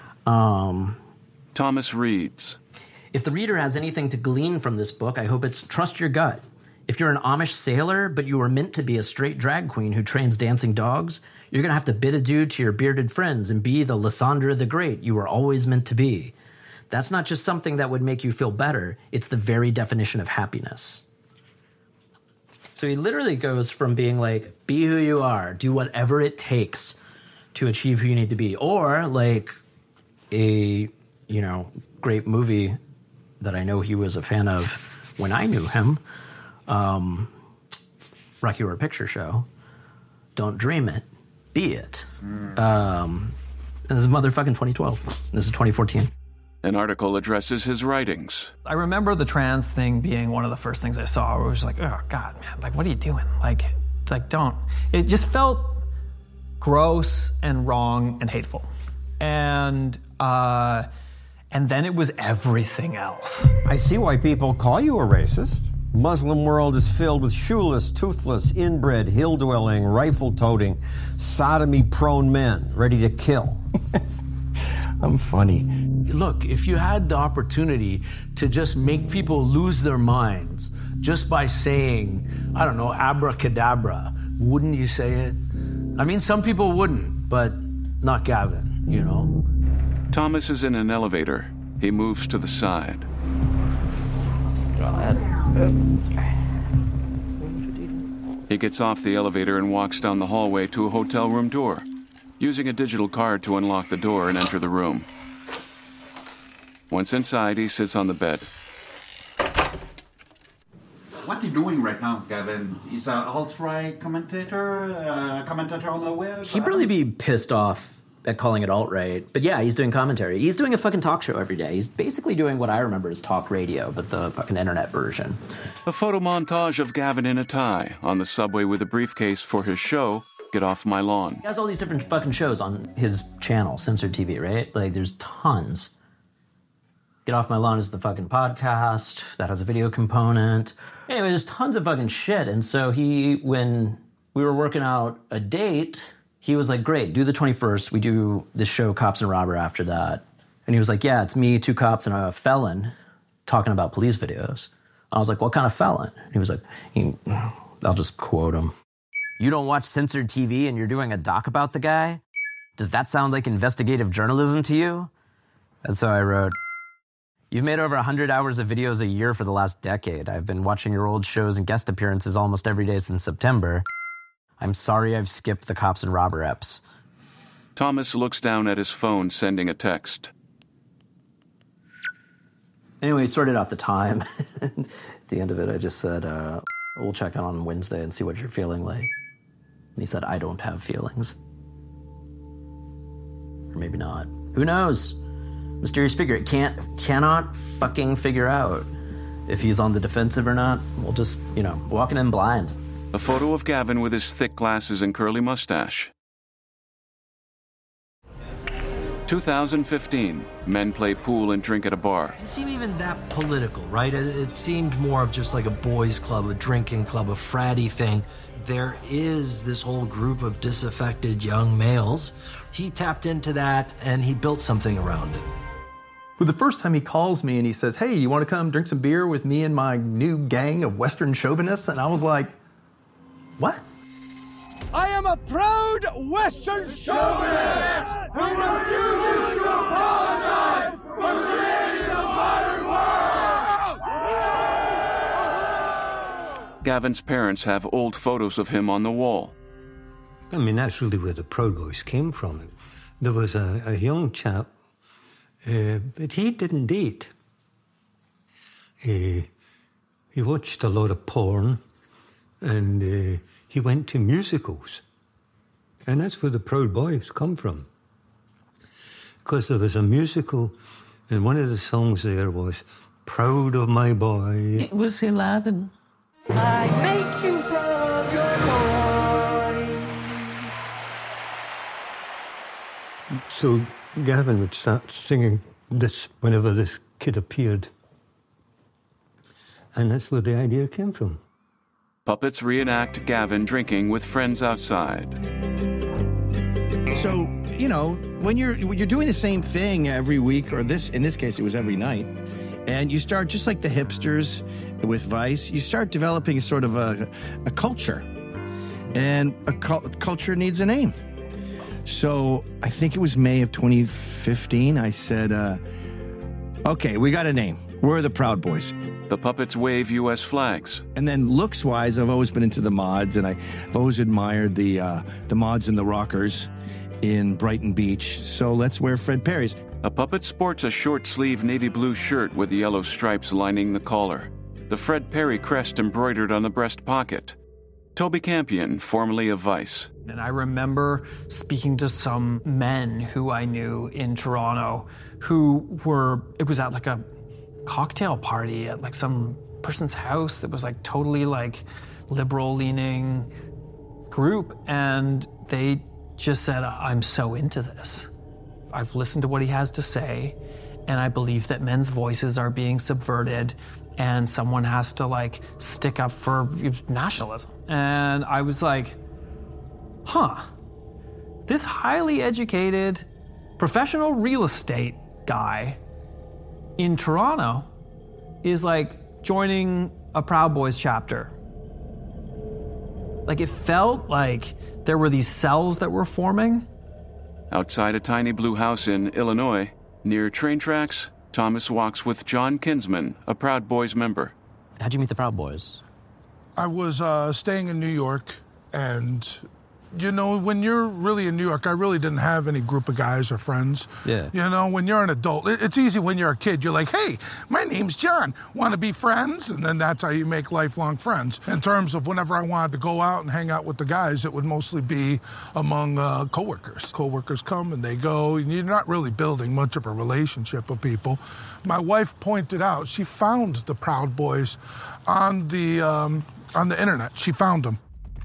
Thomas reads, if the reader has anything to glean from this book, I hope it's trust your gut. If you're an Amish sailor, but you were meant to be a straight drag queen who trains dancing dogs, you're going to have to bid adieu to your bearded friends and be the Lysandra the Great you were always meant to be. That's not just something that would make you feel better. It's the very definition of happiness. So he literally goes from being like, be who you are, do whatever it takes to achieve who you need to be. Or like a, great movie that I know he was a fan of when I knew him, Rocky Horror Picture Show. Don't dream it, be it. This is motherfucking 2012. This is 2014. An article addresses his writings. I remember the trans thing being one of the first things I saw where it was like, oh God, man, like, what are you doing? Like don't. It just felt gross and wrong and hateful. And then it was everything else. I see why people call you a racist. Muslim world is filled with shoeless, toothless, inbred, hill-dwelling, rifle-toting, sodomy-prone men ready to kill. I'm funny. Look, if you had the opportunity to just make people lose their minds just by saying, I don't know, abracadabra, wouldn't you say it? I mean, some people wouldn't, but not Gavin, Thomas is in an elevator. He moves to the side. He gets off the elevator and walks down the hallway to a hotel room door, using a digital card to unlock the door and enter the room. Once inside, he sits on the bed. What are you doing right now, Gavin? Is an alt-right commentator on the web? He'd really be pissed off at calling it alt-right. But yeah, he's doing commentary. He's doing a fucking talk show every day. He's basically doing what I remember as talk radio, but the fucking internet version. A photo montage of Gavin in a tie on the subway with a briefcase for his show, Get Off My Lawn. He has all these different fucking shows on his channel, Censored TV, right? Like, there's tons. Get Off My Lawn is the fucking podcast that has a video component. Anyway, there's tons of fucking shit. And so when we were working out a date, he was like, great, do the 21st. We do this show, Cops and Robber, after that. And he was like, yeah, it's me, 2 cops, and a felon talking about police videos. I was like, what kind of felon? And he was like, I'll just quote him. You don't watch Censored TV and you're doing a doc about the guy? Does that sound like investigative journalism to you? And so I wrote, you've made over 100 hours of videos a year for the last decade. I've been watching your old shows and guest appearances almost every day since September. I'm sorry I've skipped the Cops and Robber eps. Thomas looks down at his phone, sending a text. Anyway, he sorted out the time. At the end of it, I just said, we'll check in on Wednesday and see what you're feeling like. And he said, I don't have feelings. Or maybe not. Who knows? Mysterious figure. It cannot fucking figure out if he's on the defensive or not. We'll just, walking in blind. A photo of Gavin with his thick glasses and curly mustache. 2015. Men play pool and drink at a bar. It didn't seem even that political, right? It seemed more of just like a boys' club, a drinking club, a fratty thing. There is this whole group of disaffected young males. He tapped into that and he built something around it. Well, the first time he calls me and he says, hey, you want to come drink some beer with me and my new gang of Western chauvinists? And I was like, what? I am a proud Western chauvinist who refuses to apologize for creating the modern world! Gavin's parents have old photos of him on the wall. I mean, that's really where the Proud Boys came from. There was a young chap, but he didn't date. He watched a lot of porn, and he went to musicals. And that's where the Proud Boys come from. Because there was a musical, and one of the songs there was, Proud of My Boy. It was Aladdin. I make you proud of your boy. So Gavin would start singing this whenever this kid appeared. And that's where the idea came from. Puppets reenact Gavin drinking with friends outside. So, when you're doing the same thing every week, or in this case, it was every night, and you start, just like the hipsters with Vice, you start developing sort of a culture. And a culture needs a name. So I think it was May of 2015, I said, okay, we got a name. We're the Proud Boys. The puppets wave U.S. flags. And then looks-wise, I've always been into the mods, and I've always admired the mods and the rockers in Brighton Beach. So let's wear Fred Perry's. A puppet sports a short-sleeve navy blue shirt with yellow stripes lining the collar. The Fred Perry crest embroidered on the breast pocket. Toby Campion, formerly of Vice. And I remember speaking to some men who I knew in Toronto it was at like a cocktail party at like some person's house that was like totally like liberal leaning group, and they just said, I'm so into this. I've listened to what he has to say, and I believe that men's voices are being subverted, and someone has to like stick up for nationalism. And I was like, this highly educated professional real estate guy in Toronto is like joining a Proud Boys chapter. Like, it felt like there were these cells that were forming. Outside a tiny blue house in Illinois, Near train tracks, Thomas walks with John Kinsman, a Proud Boys member. How'd you meet the Proud Boys? I was staying in New York, and you know, when you're really in New York, I really didn't have any group of guys or friends. Yeah. You know, when you're an adult, it's easy when you're a kid. You're like, hey, my name's John. Want to be friends? And then that's how you make lifelong friends. In terms of whenever I wanted to go out and hang out with the guys, it would mostly be among coworkers. Coworkers come and they go, and you're not really building much of a relationship with people. My wife pointed out she found the Proud Boys on the internet. She found them.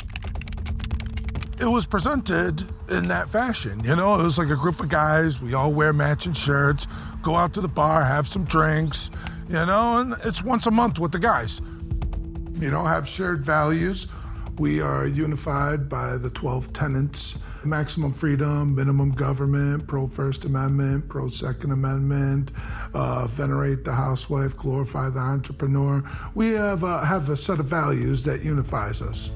It was presented in that fashion, you know? It was like a group of guys, we all wear matching shirts, go out to the bar, have some drinks, you know, and it's once a month with the guys. You know, have shared values. We are unified by the 12 tenets: maximum freedom, minimum government, pro-First Amendment, pro-Second Amendment, venerate the housewife, glorify the entrepreneur. We have a set of values that unifies us.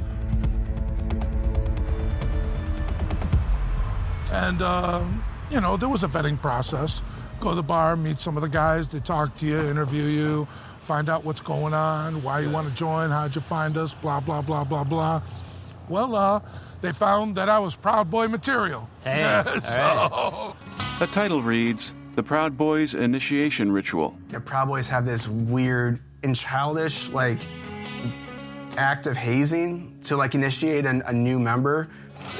And, you know, there was a vetting process. Go to the bar, meet some of the guys, they talk to you, interview you, find out what's going on, why you want to join, how'd you find us, blah, blah, blah, blah, blah. Well, they found that I was Proud Boy material. Hey, so... The title reads, The Proud Boys Initiation Ritual. The Proud Boys have this weird and childish, like, act of hazing to, like, initiate a new member.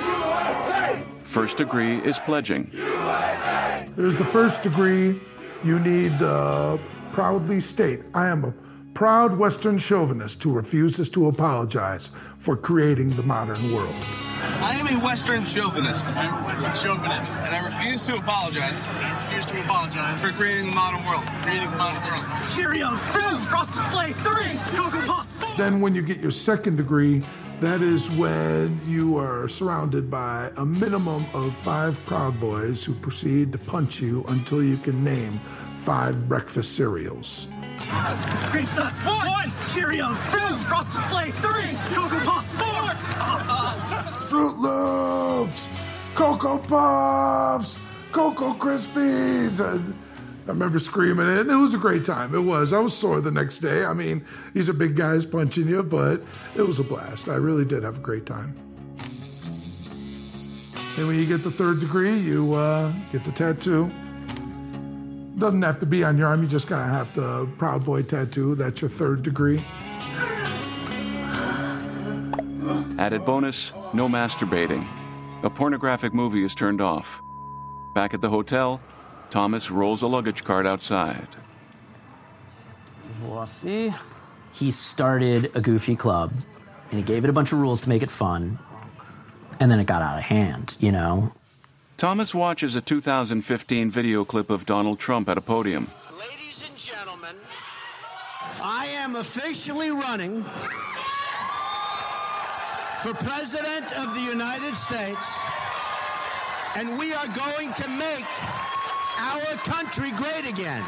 First degree is pledging. There's the first degree. You need proudly state, I am a proud Western chauvinist who refuses to apologize for creating the modern world. I am a Western chauvinist. I'm a Western chauvinist. And I refuse to apologize. For creating the modern world. Cheerios, 2, Frosted Flakes, 3, Cocoa Puffs. Then when you get your second degree, that is when you are surrounded by a minimum of 5 Proud Boys who proceed to punch you until you can name 5 breakfast cereals. Grape Nuts, 1, Cheerios, 2, Frosted Flakes, 3, Cocoa Puffs, 4. Fruit Loops, Cocoa Puffs, Cocoa Krispies. And I remember screaming it, and it was a great time. It was. I was sore the next day. I mean, these are big guys punching you, but it was a blast. I really did have a great time. And when you get the third degree, you get the tattoo. Doesn't have to be on your arm. You just gotta have the Proud Boy tattoo. That's your third degree. Added bonus, no masturbating. A pornographic movie is turned off. Back at the hotel, Thomas rolls a luggage cart outside. Voici. He started a goofy club, and he gave it a bunch of rules to make it fun, and then it got out of hand, you know? Thomas watches a 2015 video clip of Donald Trump at a podium. Ladies and gentlemen, I am officially running for President of the United States, and we are going to make our country great again.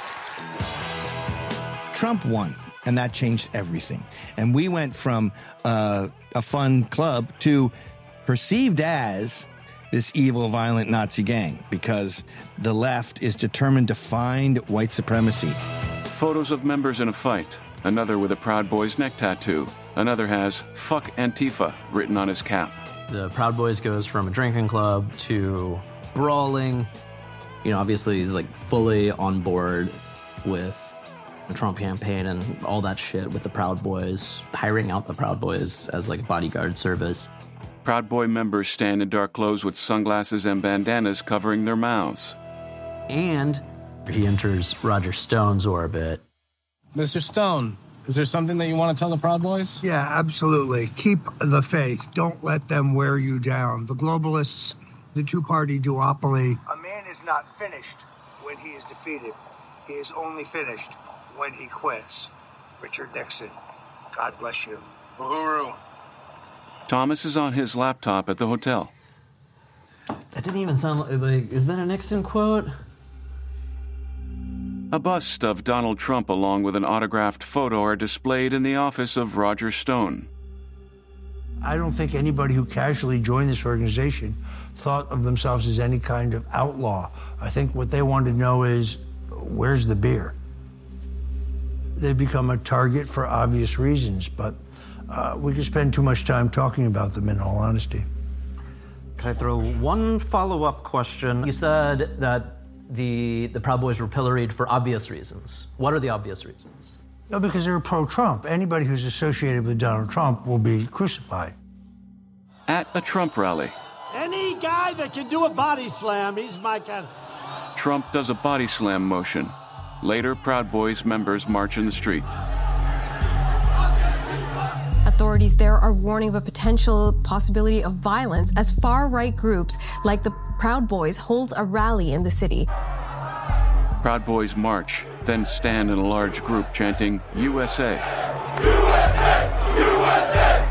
Trump won, and that changed everything. And we went from a fun club to perceived as this evil, violent Nazi gang, because the left is determined to find white supremacy. Photos of members in a fight. Another with a Proud Boys neck tattoo. Another has "Fuck Antifa" written on his cap. The Proud Boys goes from a drinking club to brawling. You know, obviously he's like fully on board with the Trump campaign and all that shit with the Proud Boys, hiring out the Proud Boys as like bodyguard service. Proud Boy members stand in dark clothes with sunglasses and bandanas covering their mouths. And he enters Roger Stone's orbit. Mr. Stone, is there something that you want to tell the Proud Boys? Yeah, absolutely. Keep the faith. Don't let them wear you down. The globalists, the two-party duopoly. A man is not finished when he is defeated. He is only finished when he quits. Richard Nixon, God bless you. Uhuru. Thomas is on his laptop at the hotel. That didn't even sound like, is that a Nixon quote? A bust of Donald Trump along with an autographed photo are displayed in the office of Roger Stone. I don't think anybody who casually joined this organization thought of themselves as any kind of outlaw. I think what they wanted to know is, where's the beer? They become a target for obvious reasons, but we could spend too much time talking about them, in all honesty. Can I throw one follow-up question? You said that the Proud Boys were pilloried for obvious reasons. What are the obvious reasons? No, because they're pro-Trump. Anybody who's associated with Donald Trump will be crucified. At a Trump rally, Any guy that can do a body slam, he's my kind of... Trump does a body slam motion. Later, Proud Boys members march in the street. Authorities there are warning of a potential possibility of violence as far-right groups like the Proud Boys holds a rally in the city. Proud Boys march, then stand in a large group chanting, USA. USA! USA!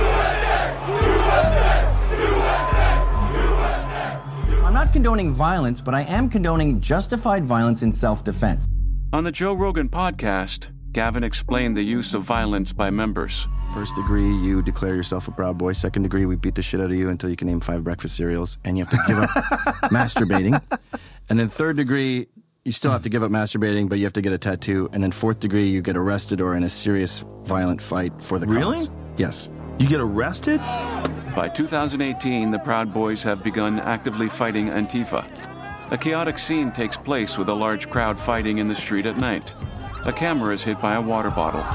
I'm not condoning violence, but I am condoning justified violence in self-defense. On the Joe Rogan podcast, Gavin explained the use of violence by members. First degree, you declare yourself a Proud Boy. Second degree, we beat the shit out of you until you can name 5 breakfast cereals, and you have to give up masturbating. And then third degree, you still have to give up masturbating, but you have to get a tattoo. And then fourth degree, you get arrested or in a serious, violent fight for the cause. Really? Yes. You get arrested? By 2018, the Proud Boys have begun actively fighting Antifa. A chaotic scene takes place with a large crowd fighting in the street at night. A camera is hit by a water bottle.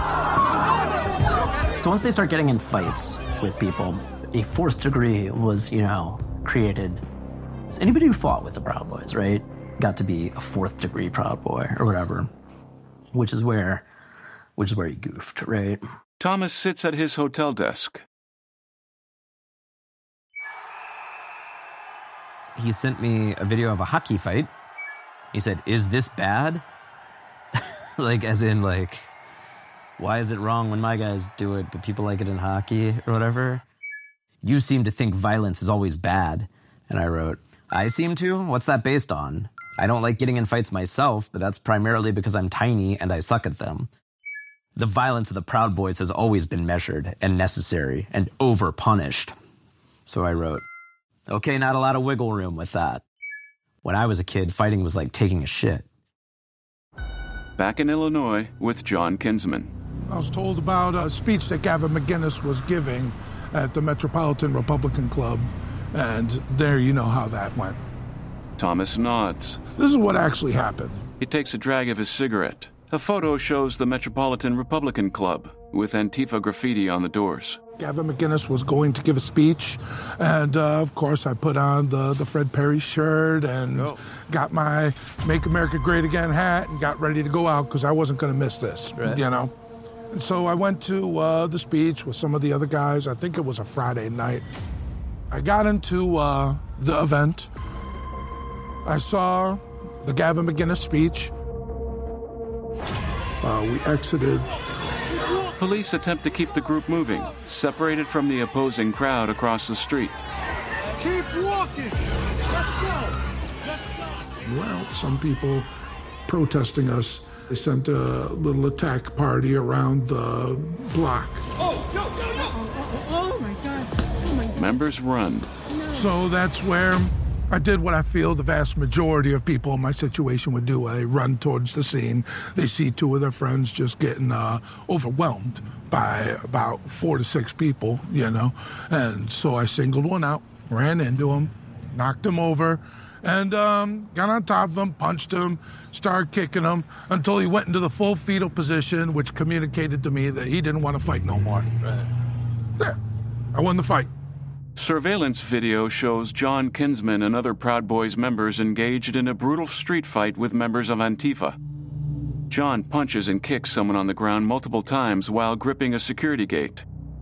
So once they start getting in fights with people, a fourth degree was, created. So anybody who fought with the Proud Boys, right, got to be a fourth degree Proud Boy or whatever, which is where he goofed, right? Thomas sits at his hotel desk. He sent me a video of a hockey fight. He said, "Is this bad?" Why is it wrong when my guys do it, but people like it in hockey or whatever? You seem to think violence is always bad. And I wrote, I seem to? What's that based on? I don't like getting in fights myself, but that's primarily because I'm tiny and I suck at them. The violence of the Proud Boys has always been measured and necessary and over-punished. So I wrote, okay, not a lot of wiggle room with that. When I was a kid, fighting was like taking a shit. Back in Illinois with John Kinsman. I was told about a speech that Gavin McInnes was giving at the Metropolitan Republican Club, and there you know how that went. Thomas nods. This is what actually happened. He takes a drag of his cigarette. A photo shows the Metropolitan Republican Club with Antifa graffiti on the doors. Gavin McInnes was going to give a speech, and of course I put on the Fred Perry shirt and got my Make America Great Again hat and got ready to go out because I wasn't going to miss this, And so I went to the speech with some of the other guys. I think it was a Friday night. I got into the event. I saw the Gavin McInnes speech. We exited. Police attempt to keep the group moving, separated from the opposing crowd across the street. Keep walking. Let's go. Let's go. Well, some people protesting us, they sent a little attack party around the block. Oh my God. Oh my God. Members run. So that's where I did what I feel the vast majority of people in my situation would do. I run towards the scene. They see 2 of their friends just getting overwhelmed by about 4 to 6 people, And so I singled one out, ran into him, knocked him over, and got on top of him, punched him, started kicking him until he went into the full fetal position, which communicated to me that he didn't want to fight no more. Yeah, I won the fight. Surveillance video shows John Kinsman and other Proud Boys members engaged in a brutal street fight with members of Antifa. John punches and kicks someone on the ground multiple times while gripping a security gate.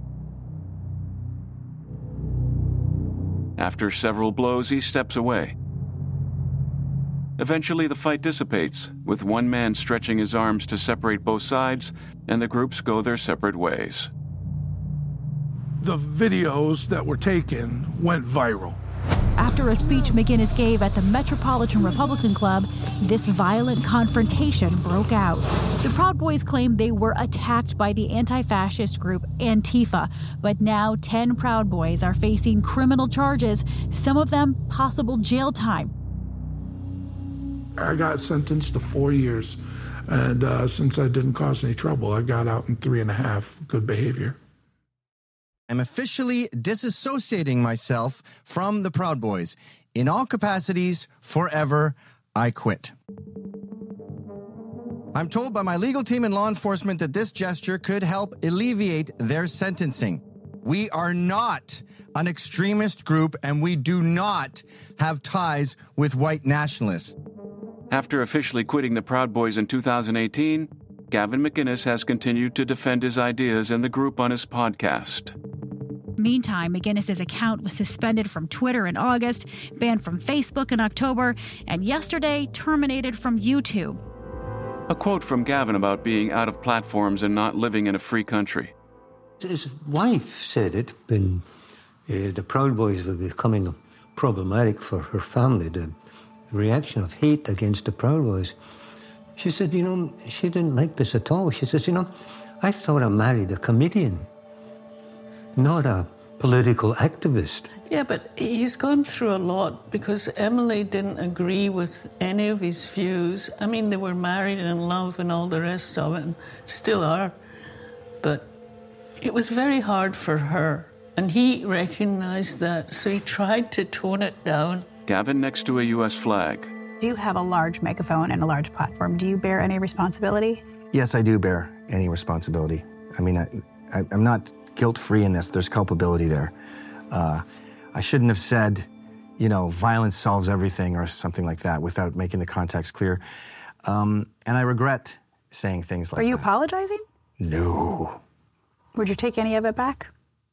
After several blows, he steps away. Eventually, the fight dissipates, with one man stretching his arms to separate both sides, and the groups go their separate ways. The videos that were taken went viral. After a speech McGuinness gave at the Metropolitan Republican Club, this violent confrontation broke out. The Proud Boys claim they were attacked by the anti-fascist group Antifa, but now 10 Proud Boys are facing criminal charges, some of them possible jail time. I got sentenced to 4 years, and since I didn't cause any trouble, I got out in 3.5. Good behavior. I'm officially disassociating myself from the Proud Boys. In all capacities, forever, I quit. I'm told by my legal team and law enforcement that this gesture could help alleviate their sentencing. We are not an extremist group, and we do not have ties with white nationalists. After officially quitting the Proud Boys in 2018, Gavin McInnes has continued to defend his ideas and the group on his podcast. Meantime, McGuinness's account was suspended from Twitter in August, banned from Facebook in October, and yesterday terminated from YouTube. A quote from Gavin about being out of platforms and not living in a free country. His wife said it when the Proud Boys were becoming problematic for her family, the reaction of hate against the Proud Boys. She said, she didn't like this at all. She says, I thought I married a comedian, not a political activist. Yeah, but he's gone through a lot because Emily didn't agree with any of his views. I mean, they were married and in love and all the rest of it, and still are. But it was very hard for her, and he recognized that, so he tried to tone it down. Gavin next to a U.S. flag. Do you have a large megaphone and a large platform? Do you bear any responsibility? Yes, I do bear any responsibility. I mean, I'm not guilt-free in this. There's culpability there. I shouldn't have said, violence solves everything or something like that without making the context clear. And I regret saying things like that. Are you apologizing? No. Would you take any of it back?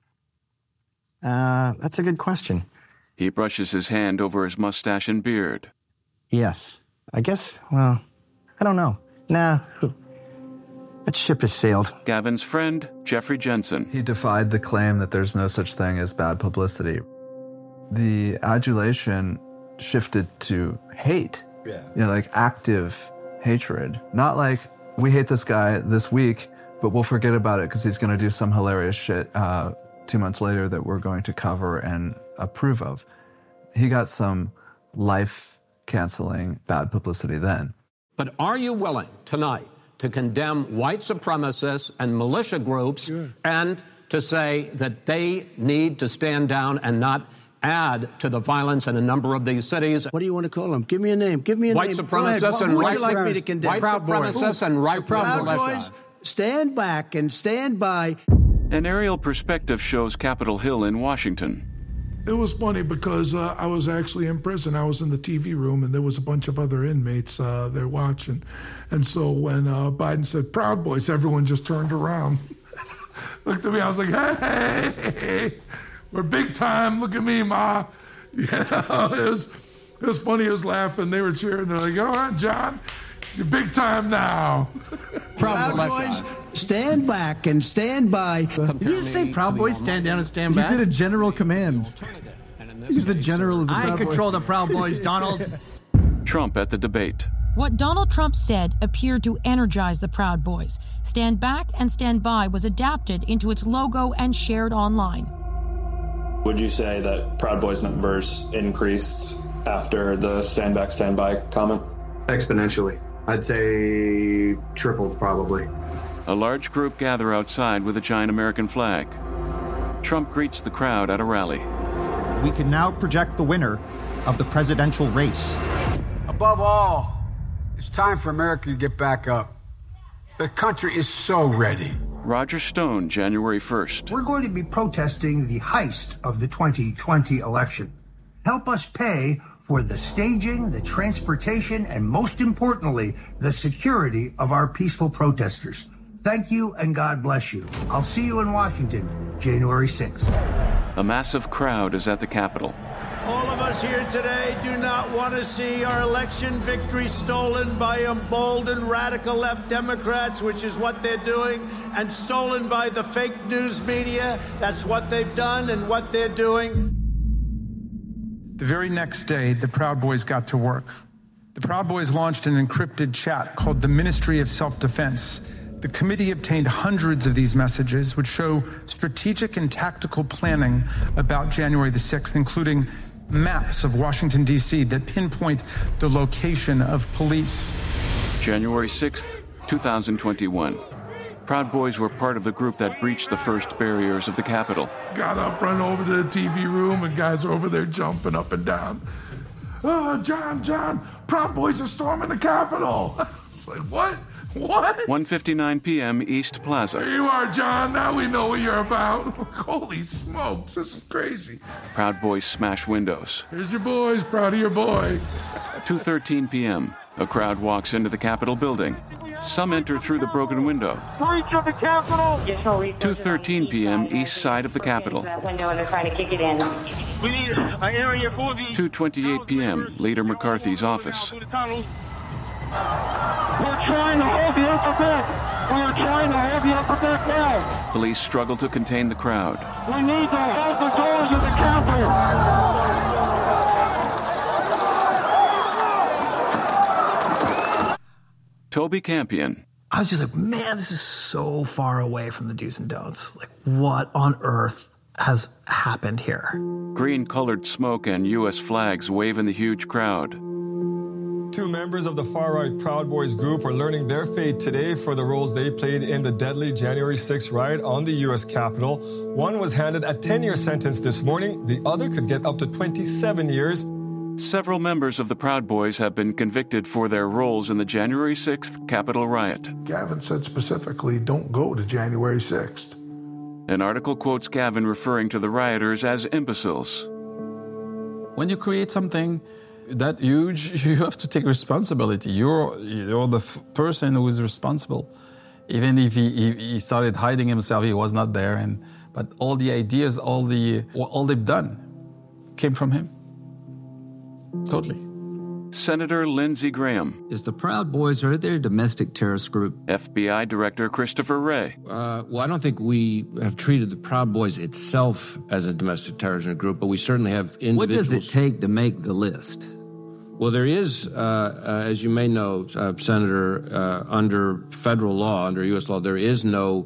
That's a good question. He brushes his hand over his mustache and beard. Yes. I guess, I don't know. Nah. That ship has sailed. Gavin's friend, Jeffrey Jensen. He defied the claim that there's no such thing as bad publicity. The adulation shifted to hate. Yeah. Like active hatred. Not like, we hate this guy this week, but we'll forget about it because he's going to do some hilarious shit 2 months later that we're going to cover and approve of. He got some life-canceling bad publicity then. But are you willing tonight to condemn white supremacists and militia groups and to say that they need to stand down and not add to the violence in a number of these cities? What do you want to call them? Give me a name. Give me a white name. Supremacists and who would right you like me to condemn? White supremacists and right Proud militia. Boys, stand back and stand by. An aerial perspective shows Capitol Hill in Washington. It was funny because I was actually in prison. I was in the TV room, and there was a bunch of other inmates there watching. And so when Biden said, Proud Boys, everyone just turned around. Looked at me, I was like, hey, we're big time. Look at me, Ma. It was funny. It was laughing. They were cheering. They're like, all right, John, you're big time now. Proud Boys, stand back and stand by. Did you just say Proud Boys, stand down and stand back? He did a general command. He's the general of the Proud Boys. I control the Proud Boys, Donald. Trump at the debate. What Donald Trump said appeared to energize the Proud Boys. Stand back and stand by was adapted into its logo and shared online. Would you say that Proud Boys numbers increased after the stand back, stand by comment? Exponentially. I'd say tripled, probably. A large group gather outside with a giant American flag. Trump greets the crowd at a rally. We can now project the winner of the presidential race. Above all, it's time for America to get back up. The country is so ready. Roger Stone, January 1st. We're going to be protesting the heist of the 2020 election. Help us pay for the staging, the transportation, and most importantly, the security of our peaceful protesters. Thank you, and God bless you. I'll see you in Washington, January 6th. A massive crowd is at the Capitol. All of us here today do not want to see our election victory stolen by emboldened radical left Democrats, which is what they're doing, and stolen by the fake news media. That's what they've done and what they're doing. The very next day, the Proud Boys got to work. The Proud Boys launched an encrypted chat called the Ministry of Self-Defense. The committee obtained hundreds of these messages, which show strategic and tactical planning about January the 6th, including maps of Washington, D.C. that pinpoint the location of police. January 6th, 2021. Proud Boys were part of the group that breached the first barriers of the Capitol. Got up, run over to the TV room, and guys are over there jumping up and down. Oh, John, Proud Boys are storming the Capitol. It's like, what? What? 1:59 p.m. East Plaza. There you are, John. Now we know what you're about. Holy smokes, this is crazy. Proud Boys smash windows. Here's your boys, proud of your boy. 2:13 p.m. A crowd walks into the Capitol building. Some enter through the broken window. Breach of the Capitol! 2:13 p.m. East side of the Capitol. That window and they're trying to kick it in. We need an area for the... 2:28 p.m. Leader McCarthy's office. We're trying to hold the upper deck. We're trying to hold the upper deck now. Police struggle to contain the crowd. We need to hold the doors of the Capitol. Toby Campion. I was just like, man, this is so far away from the do's and don'ts. Like, what on earth has happened here? Green-colored smoke and U.S. flags wave in the huge crowd. Two members of the far-right Proud Boys group are learning their fate today for the roles they played in the deadly January 6th riot on the U.S. Capitol. One was handed a 10-year sentence this morning. The other could get up to 27 years. Several members of the Proud Boys have been convicted for their roles in the January 6th Capitol riot. Gavin said specifically, don't go to January 6th. An article quotes Gavin referring to the rioters as imbeciles. When you create something that huge, you have to take responsibility. You're the person who is responsible. Even if he started hiding himself, he was not there. But all the ideas, all they've done came from him. Totally. Senator Lindsey Graham. Is the Proud Boys, are they a domestic terrorist group? FBI Director Christopher Wray. Well, I don't think we have treated the Proud Boys itself as a domestic terrorism group, but we certainly have individuals. What does it take to make the list? Well, there is, as you may know, Senator, under federal law, under U.S. law, there is no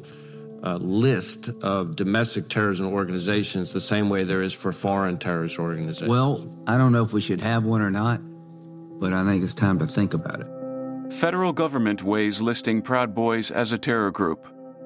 list of domestic terrorism organizations the same way there is for foreign terrorist organizations. Well, I don't know if we should have one or not, but I think it's time to think about it. Federal government weighs listing Proud Boys as a terror group.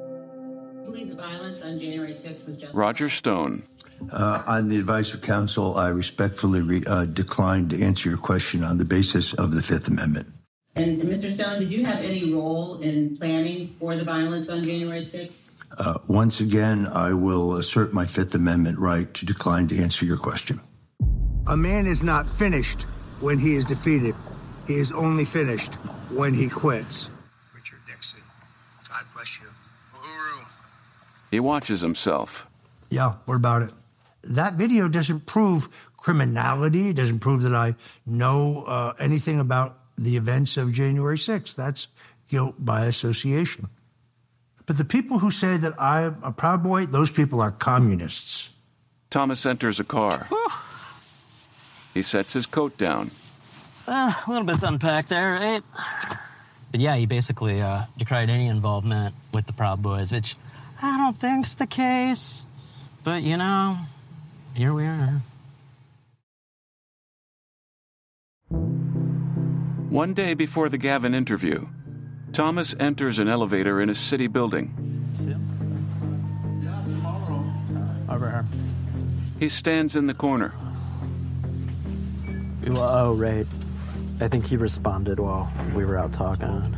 I believe the violence on January 6th was just... Roger Stone. On the advice of counsel, I respectfully decline to answer your question on the basis of the Fifth Amendment. And Mr. Stone, did you have any role in planning for the violence on January 6th? Once again, I will assert my Fifth Amendment right to decline to answer your question. A man is not finished when he is defeated. He is only finished when he quits. Richard Nixon, God bless you. Uhuru. He watches himself. Yeah, what about it? That video doesn't prove criminality. It doesn't prove that I know anything about the events of January 6th. That's guilt by association. But the people who say that I'm a Proud Boy, those people are communists. Thomas enters a car. He sets his coat down. A little bit to unpack there, right? But yeah, he basically decried any involvement with the Proud Boys, which I don't think's the case. But, you know, here we are. One day before the Gavin interview, Thomas enters an elevator in a city building. Over here. He stands in the corner. Oh, right. I think he responded while we were out talking.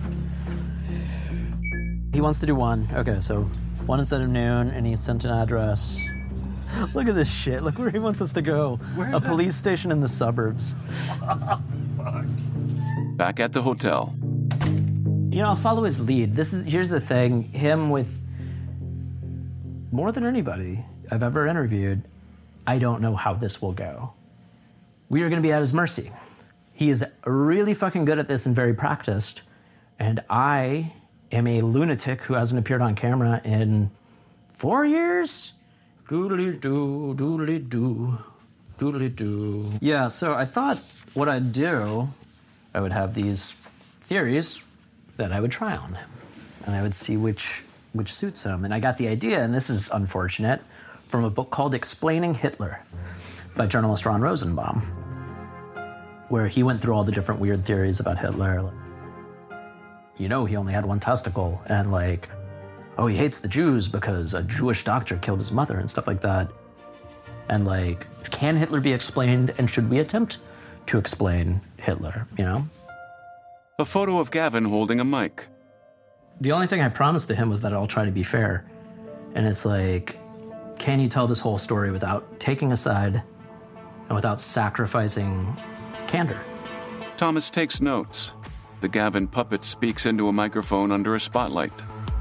He wants to do one. Okay, so 1 instead of noon, and he sent an address. Look at this shit. Look where he wants us to go. A police station in the suburbs. Fuck. Back at the hotel. You know, I'll follow his lead. Here's the thing. Him with more than anybody I've ever interviewed, I don't know how this will go. We are going to be at his mercy. He is really fucking good at this and very practiced. And I am a lunatic who hasn't appeared on camera in 4 years. Doodly-doo, doodly-doo. Doodly-doo. Yeah, so I thought what I'd do, I would have these theories that I would try on him. And I would see which suits him. And I got the idea, and this is unfortunate, from a book called Explaining Hitler by journalist Ron Rosenbaum, where he went through all the different weird theories about Hitler. You know, he only had one testicle, and like, oh, he hates the Jews because a Jewish doctor killed his mother and stuff like that. And like, can Hitler be explained, and should we attempt to explain Hitler, you know? A photo of Gavin holding a mic. The only thing I promised to him was that I'll try to be fair. And it's like, can you tell this whole story without taking a side and without sacrificing candor? Thomas takes notes. The Gavin puppet speaks into a microphone under a spotlight.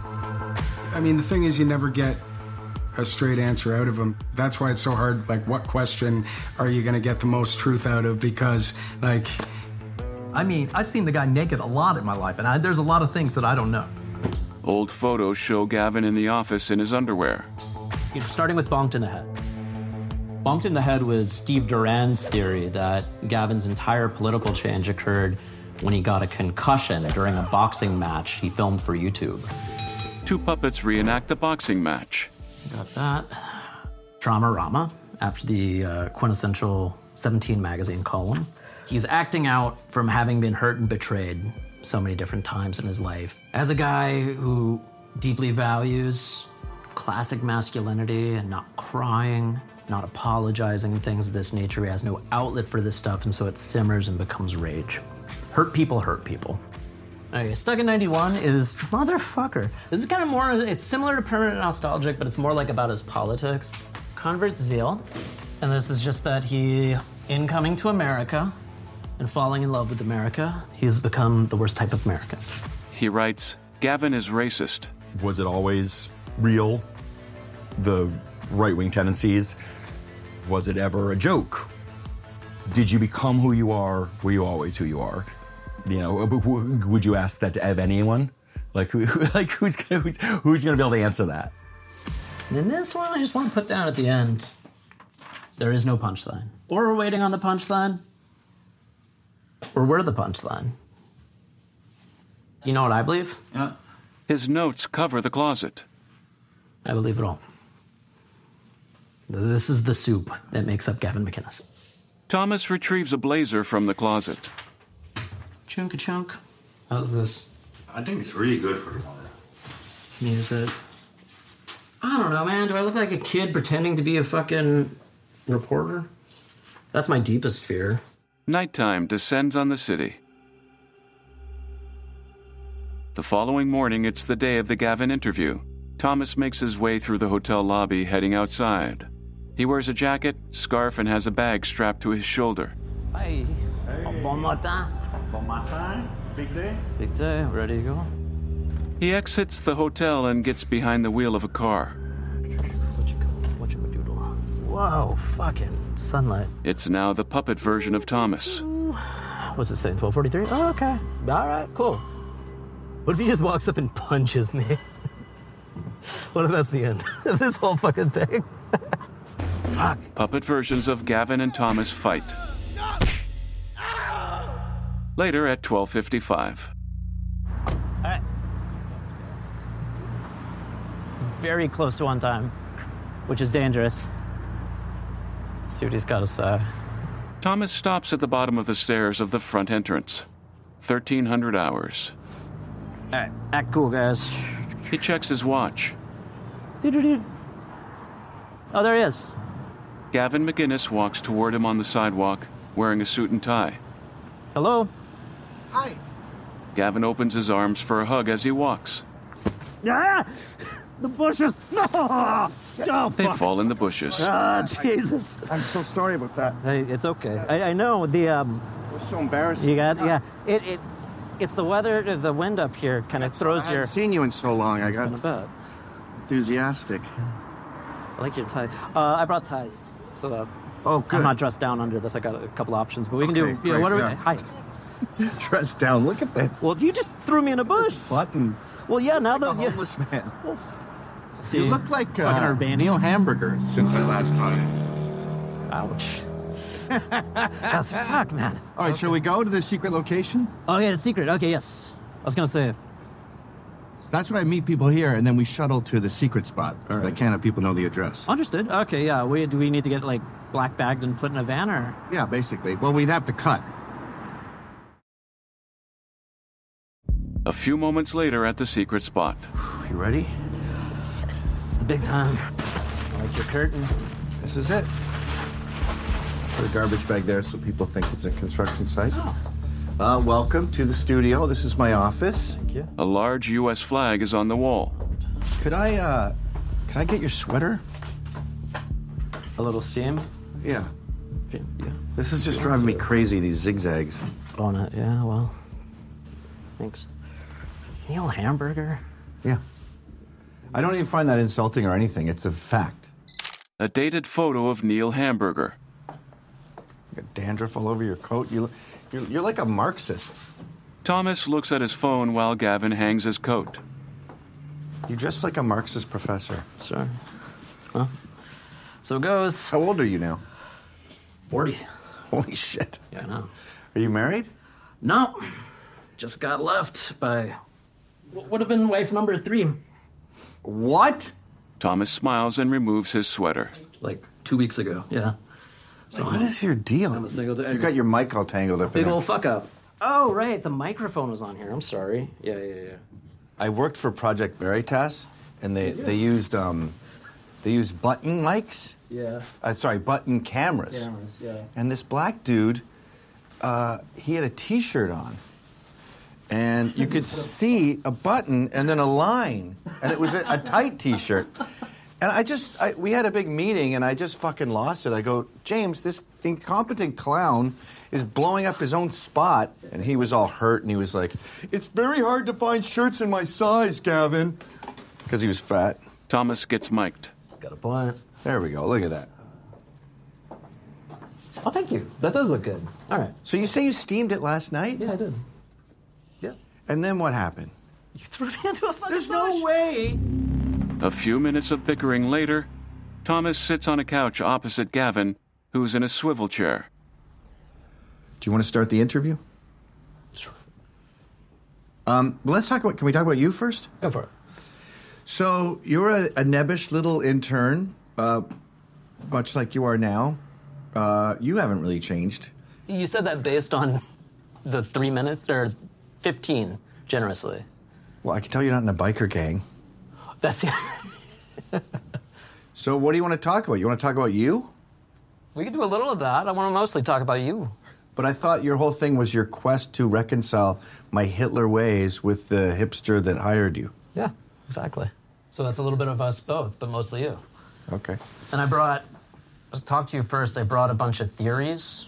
I mean, the thing is, you never get a straight answer out of him. That's why it's so hard. Like, what question are you going to get the most truth out of? Because, like... I mean, I've seen the guy naked a lot in my life, and there's a lot of things that I don't know. Old photos show Gavin in the office in his underwear. Starting with Bonked in the Head. Bonked in the Head was Steve Duran's theory that Gavin's entire political change occurred when he got a concussion during a boxing match he filmed for YouTube. Two puppets reenact the boxing match. Got that. Trauma-rama, after the quintessential 17 magazine column. He's acting out from having been hurt and betrayed so many different times in his life. As a guy who deeply values classic masculinity and not crying, not apologizing, things of this nature, he has no outlet for this stuff, and so it simmers and becomes rage. Hurt people hurt people. Okay, Stuck in 91 is motherfucker. This is kind of more, it's similar to Permanent Nostalgic, but it's more like about his politics. Converts zeal, and this is just that he, in coming to America and falling in love with America, he's become the worst type of American. He writes, Gavin is racist. Was it always real? The right-wing tendencies? Was it ever a joke? Did you become who you are? Were you always who you are? You know, would you ask that of anyone? Like, who's gonna be able to answer that? In this one, I just want to put down at the end, there is no punchline. Or we're waiting on the punchline, or we're the punchline. You know what I believe? Yeah. His notes cover the closet. I believe it all. This is the soup that makes up Gavin McInnes. Thomas retrieves a blazer from the closet. Chunk-a-chunk. How's this? I think it's really good for music. I don't know, man. Do I look like a kid pretending to be a fucking reporter? That's my deepest fear. Nighttime descends on the city. The following morning, it's the day of the Gavin interview. Thomas makes his way through the hotel lobby, heading outside. He wears a jacket, scarf, and has a bag strapped to his shoulder. Hi. Bon matin. Bon matin. Big day. Big day. Ready to go? He exits the hotel and gets behind the wheel of a car. Whoa, fucking sunlight. It's now the puppet version of Thomas. What's it say? 12:43? Oh, okay. All right, cool. What if he just walks up and punches me? What if that's the end of this whole fucking thing? Fuck. Puppet versions of Gavin and Thomas fight. Later at 12:55. All right. Very close to on time, which is dangerous. See what he's got to say. Thomas stops at the bottom of the stairs of the front entrance. 1300 hours. All right, act cool, guys. He checks his watch. Oh, there he is. Gavin McInnes walks toward him on the sidewalk, wearing a suit and tie. Hello. Hi. Gavin opens his arms for a hug as he walks. Ah! The bushes! No! Oh, they fall in the bushes. Ah, Jesus. I'm so sorry about that. Hey, it's okay. I know the It was so embarrassing. You got it's the weather, the wind up here kind of throws I your. I haven't seen you in so long. I got bad. Enthusiastic. I like your tie. I brought ties, so oh, good. I'm not dressed down under this. I got a couple options, but we can do. Great, What are we? yeah. Hi. Dressed down. Look at this. Well, you just threw me in a bush. Button. Well, yeah. Now like that a homeless man. See, you look like Neil Hamburger since the last time. Ouch. That's fuck, man. All right, shall we go to the secret location? Oh, yeah, the secret. Okay, yes. I was gonna say. So that's where I meet people here, and then we shuttle to the secret spot, because I can't have people know the address. Understood. Okay, yeah. Do we need to get, like, black bagged and put in a van, or? Yeah, basically. Well, we'd have to cut. A few moments later at the secret spot. You ready? It's the big time. I like your curtain. This is it. Put a garbage bag there so people think it's a construction site. Oh. Welcome to the studio. This is my office. Thank you. A large U.S. flag is on the wall. Could I get your sweater? A little steam? Yeah. Yeah. This is just driving me crazy, these zigzags. On it, yeah, well. Thanks. Neil Hamburger? Yeah. I don't even find that insulting or anything. It's a fact. A dated photo of Neil Hamburger. You got dandruff all over your coat. You're like a Marxist. Thomas looks at his phone while Gavin hangs his coat. You're just like a Marxist professor. Sorry. Well, so it goes. How old are you now? 40. Holy shit. Yeah, I know. Are you married? No. Just got left by what would have been wife number 3. What? Thomas smiles and removes his sweater. Like 2 weeks ago, yeah. So what is your deal? I'm a single You got your mic all tangled up in big there. old fuck up. Oh, right, the microphone was on here. I'm sorry. Yeah. I worked for Project Veritas, and they used button mics. Yeah. Button cameras. Yeah. And this black dude, he had a T-shirt on, and you could see a button and then a line, and it was a tight T-shirt. And we had a big meeting, and I just fucking lost it. I go, James, this incompetent clown is blowing up his own spot. And he was all hurt, and he was like, it's very hard to find shirts in my size, Gavin. Because he was fat. Thomas gets mic'd. Got a point. There we go. Look at that. Oh, thank you. That does look good. All right. So you say you steamed it last night? Yeah, I did. Yeah. And then what happened? You threw it into a fucking There's no way. A few minutes of bickering later, Thomas sits on a couch opposite Gavin, who's in a swivel chair. Do you want to start the interview? Sure. Can we talk about you first? Go for it. So you're a nebbish little intern, much like you are now. You haven't really changed. You said that based on the 3 minutes, or 15, generously. Well, I can tell you're not in a biker gang. That's the... So what do you want to talk about? You want to talk about you? We could do a little of that. I want to mostly talk about you. But I thought your whole thing was your quest to reconcile my Hitler ways with the hipster that hired you. Yeah, exactly. So that's a little bit of us both, but mostly you. Okay. And let's talk to you first. I brought a bunch of theories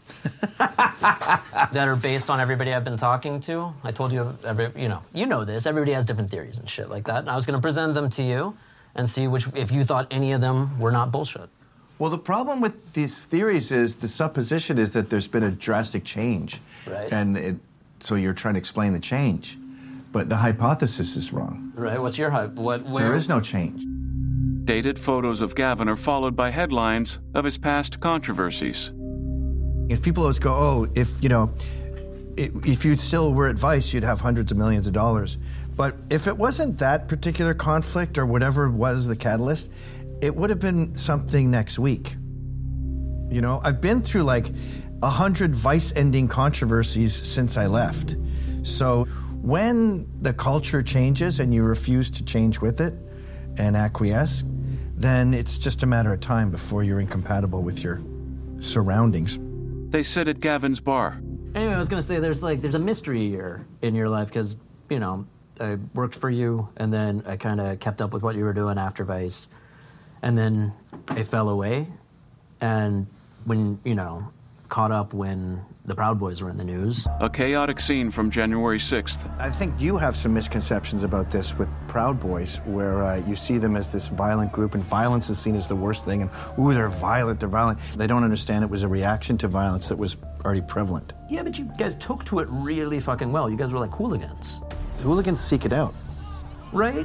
that are based on everybody I've been talking to. I told you, you know this. Everybody has different theories and shit like that. And I was going to present them to you and see if you thought any of them were not bullshit. Well, the problem with these theories is the supposition is that there's been a drastic change. Right. And so you're trying to explain the change. But the hypothesis is wrong. Right. What's your hype? There is no change. Dated photos of Gavin are followed by headlines of his past controversies. If people always go, oh, if you still were at Vice, you'd have hundreds of millions of dollars. But if it wasn't that particular conflict or whatever was the catalyst, it would have been something next week. You know, I've been through like 100 Vice-ending controversies since I left. So when the culture changes and you refuse to change with it and acquiesce, then it's just a matter of time before you're incompatible with your surroundings. They sit at Gavin's bar. Anyway, I was going to say there's a mystery year in your life because, I worked for you and then I kind of kept up with what you were doing after Vice. And then I fell away. And when, caught up when the Proud Boys were in the news. A chaotic scene from January 6th. I think you have some misconceptions about this with Proud Boys, where you see them as this violent group, and violence is seen as the worst thing, and, ooh, they're violent. They don't understand it was a reaction to violence that was already prevalent. Yeah, but you guys took to it really fucking well. You guys were like hooligans. The hooligans seek it out. Right?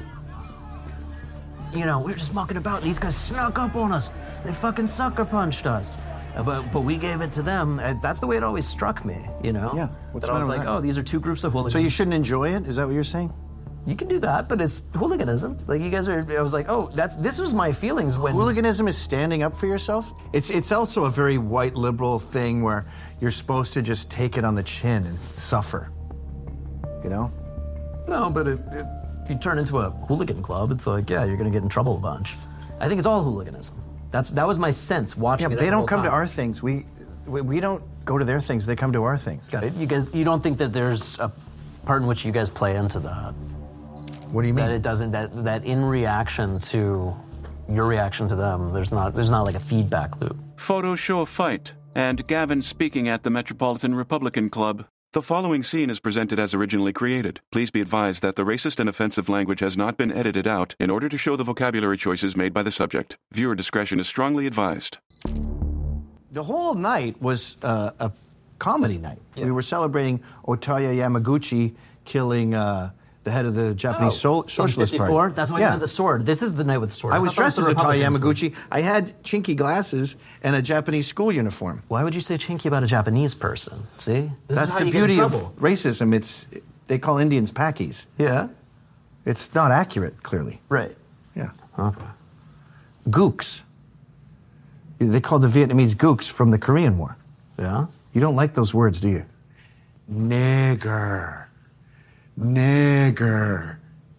We were just mucking about, and these guys snuck up on us. They fucking sucker punched us. But we gave it to them. That's the way it always struck me, you know? Yeah. What's That I was the matter like, with oh, these are two groups of hooligans. So you shouldn't enjoy it? Is that what you're saying? You can do that, but it's hooliganism. Like, you guys are, I was like, oh, this was my feelings when... Hooliganism is standing up for yourself? It's also a very white liberal thing where you're supposed to just take it on the chin and suffer, you know? No, but if you turn into a hooligan club, it's like, yeah, you're going to get in trouble a bunch. I think it's all hooliganism. That was my sense watching it. Yeah, but they don't come to our things. We don't go to their things. They come to our things. Got it. You don't think that there's a part in which you guys play into that? What do you mean? That it doesn't. That in reaction to your reaction to them, there's not like a feedback loop. Photos show a fight and Gavin speaking at the Metropolitan Republican Club. The following scene is presented as originally created. Please be advised that the racist and offensive language has not been edited out in order to show the vocabulary choices made by the subject. Viewer discretion is strongly advised. The whole night was a comedy night. Yeah. We were celebrating Otoya Yamaguchi killing the head of the Japanese Socialist Party. That's why you had the sword. This is the night with the sword. I was dressed as Otoya Yamaguchi. I had chinky glasses and a Japanese school uniform. Why would you say chinky about a Japanese person? See? That's the beauty of racism. They call Indians Pakis. Yeah. It's not accurate, clearly. Right. Yeah. Okay. Gooks. They called the Vietnamese gooks from the Korean War. Yeah? You don't like those words, do you? Nigger. Nigger.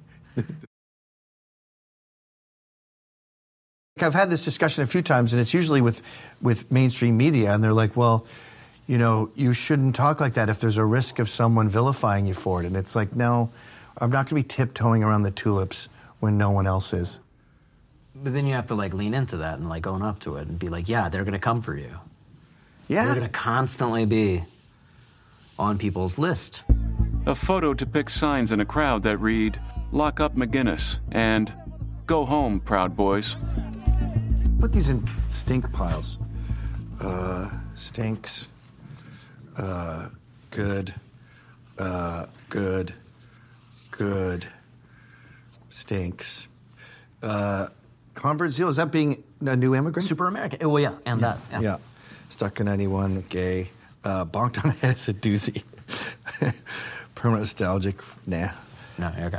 I've had this discussion a few times, and it's usually with mainstream media, and they're like, well, you know, you shouldn't talk like that if there's a risk of someone vilifying you for it. And it's like, no, I'm not going to be tiptoeing around the tulips when no one else is. But then you have to, like, lean into that and, like, own up to it and be like, yeah, they're going to come for you. Yeah. They're going to constantly be on people's list. A photo depicts signs in a crowd that read, "Lock up McGinnis," and "Go home, Proud Boys." Put these in stink piles. Stinks. Good. Good. Good. Stinks. Convert zeal, is that being a new immigrant? Super American. Oh, well, yeah, and that. Yeah. Stuck in anyone, gay. Bonked on the head is a doozy. Permanent nostalgic, nah. No, okay.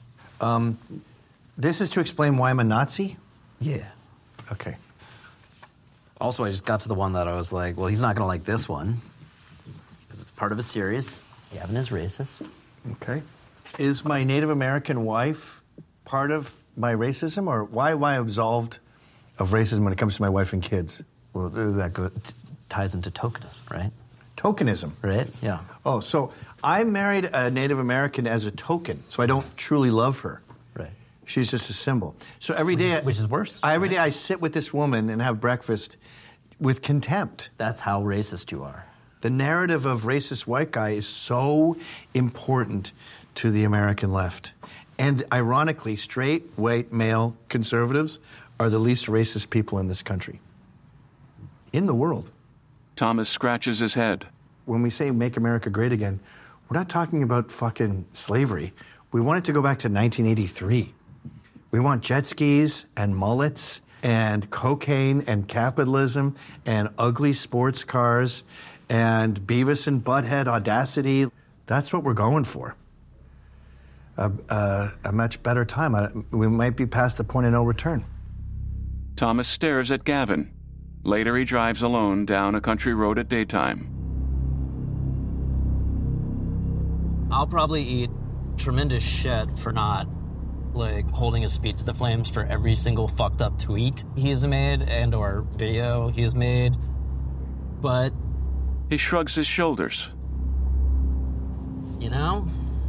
This is to explain why I'm a Nazi? Yeah. Okay. Also, I just got to the one that I was like, well, he's not going to like this one. Because it's part of a series. Gavin is racist. Okay. Is my Native American wife part of my racism? Or why am I absolved of racism when it comes to my wife and kids? Well, that ties into tokenism, right? Tokenism. Right, yeah. Oh, so I married a Native American as a token, so I don't truly love her. Right. She's just a symbol. So every day... Which is worse. Every day I sit with this woman and have breakfast with contempt. That's how racist you are. The narrative of racist white guy is so important to the American left. And ironically, straight, white, male conservatives are the least racist people in this country. In the world. Thomas scratches his head. When we say make America great again, we're not talking about fucking slavery. We want it to go back to 1983. We want jet skis and mullets and cocaine and capitalism and ugly sports cars and Beavis and Butthead audacity. That's what we're going for. A much better time. We might be past the point of no return. Thomas stares at Gavin. Later, he drives alone down a country road at daytime. I'll probably eat tremendous shit for not, like, holding his feet to the flames for every single fucked up tweet he has made and or video he has made. But... he shrugs his shoulders. You know?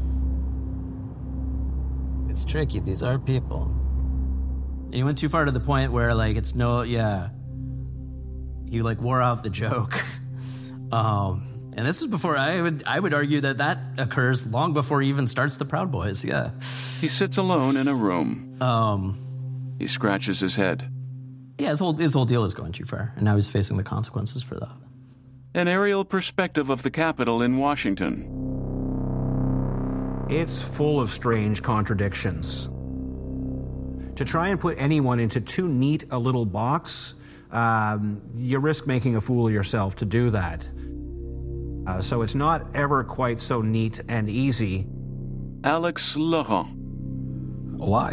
It's tricky. These are people. And you went too far to the point where, like, it's no... yeah... you like wore out the joke. And this is before I would argue that occurs long before he even starts the Proud Boys. Yeah. He sits alone in a room. He scratches his head. Yeah, his whole deal is going too far, and now he's facing the consequences for that. An aerial perspective of the Capitol in Washington. It's full of strange contradictions. To try and put anyone into too neat a little box you risk making a fool of yourself to do that. So it's not ever quite so neat and easy. Alex Laurent. Why?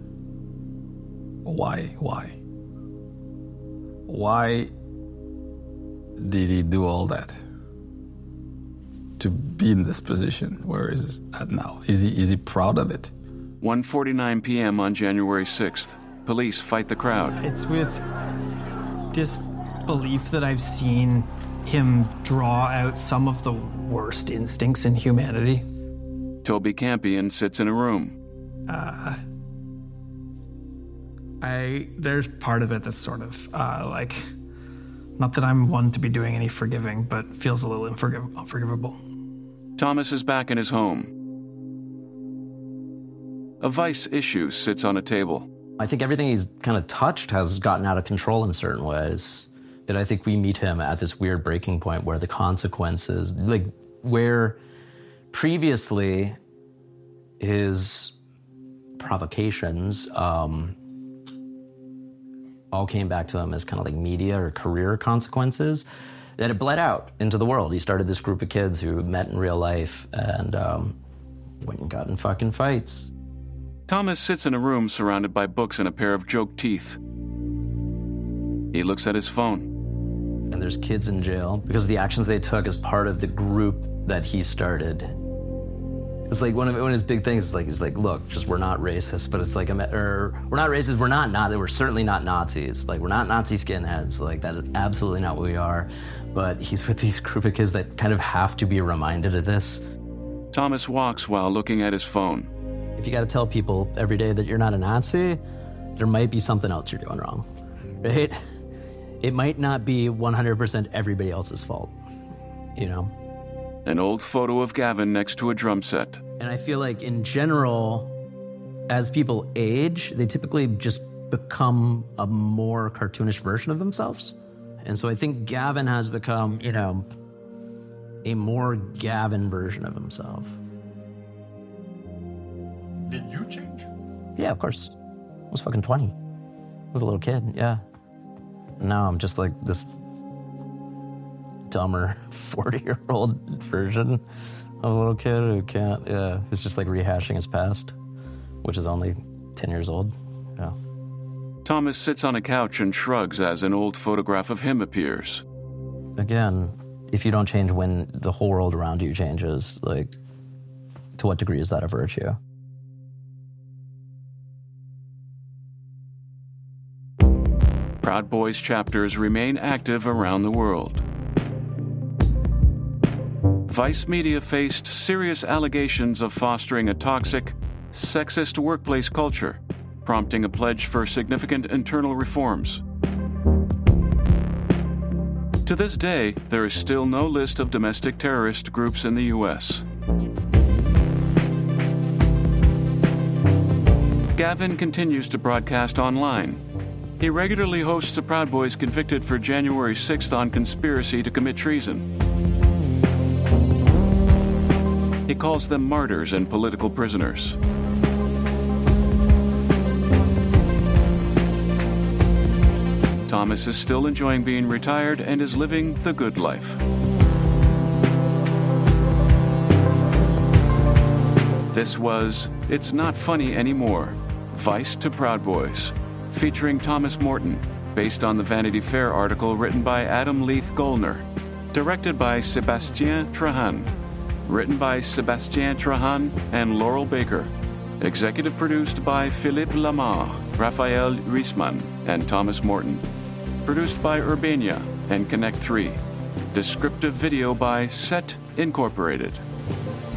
Why did he do all that to be in this position where he's at now? Is he proud of it? 1:49 p.m. on January 6th. Police fight the crowd. It's with disbelief that I've seen him draw out some of the worst instincts in humanity. Toby Campion sits in a room. There's part of it that's sort of like, not that I'm one to be doing any forgiving, but feels a little unforgivable. Thomas is back in his home. A Vice issue sits on a table. I think everything he's kind of touched has gotten out of control in certain ways. And I think we meet him at this weird breaking point where the consequences, like where previously his provocations all came back to him as kind of like media or career consequences, that it bled out into the world. He started this group of kids who met in real life and went and got in fucking fights. Thomas sits in a room surrounded by books and a pair of joke teeth. He looks at his phone. And there's kids in jail because of the actions they took as part of the group that he started. It's like one of his big things is like, look, just we're not racist, but it's like, we're not racist, we're certainly not Nazis. Like, we're not Nazi skinheads. Like, that is absolutely not what we are. But he's with these group of kids that kind of have to be reminded of this. Thomas walks while looking at his phone. If you got to tell people every day that you're not a Nazi, there might be something else you're doing wrong, right? It might not be 100% everybody else's fault, you know? An old photo of Gavin next to a drum set. And I feel like in general, as people age, they typically just become a more cartoonish version of themselves. And so I think Gavin has become, you know, a more Gavin version of himself. Did you change? Yeah, of course. I was fucking 20. I was a little kid, yeah. Now I'm just like this dumber 40-year-old version of a little kid who can't, who's just like rehashing his past, which is only 10 years old, yeah. Thomas sits on a couch and shrugs as an old photograph of him appears. Again, if you don't change when the whole world around you changes, like, to what degree is that a virtue? Proud Boys chapters remain active around the world. Vice Media faced serious allegations of fostering a toxic, sexist workplace culture, prompting a pledge for significant internal reforms. To this day, there is still no list of domestic terrorist groups in the U.S. Gavin continues to broadcast online. He regularly hosts the Proud Boys convicted for January 6th on conspiracy to commit treason. He calls them martyrs and political prisoners. Thomas is still enjoying being retired and is living the good life. This was It's Not Funny Anymore, Vice to Proud Boys, featuring Thomas Morton, based on the Vanity Fair article written by Adam Leith Gollner, directed by Sébastien Trahan, written by Sébastien Trahan and Laurel Baker, executive produced by Philippe Lamar, Raphael Riesman, and Thomas Morton, produced by Urbania and Connect 3, descriptive video by Set Incorporated.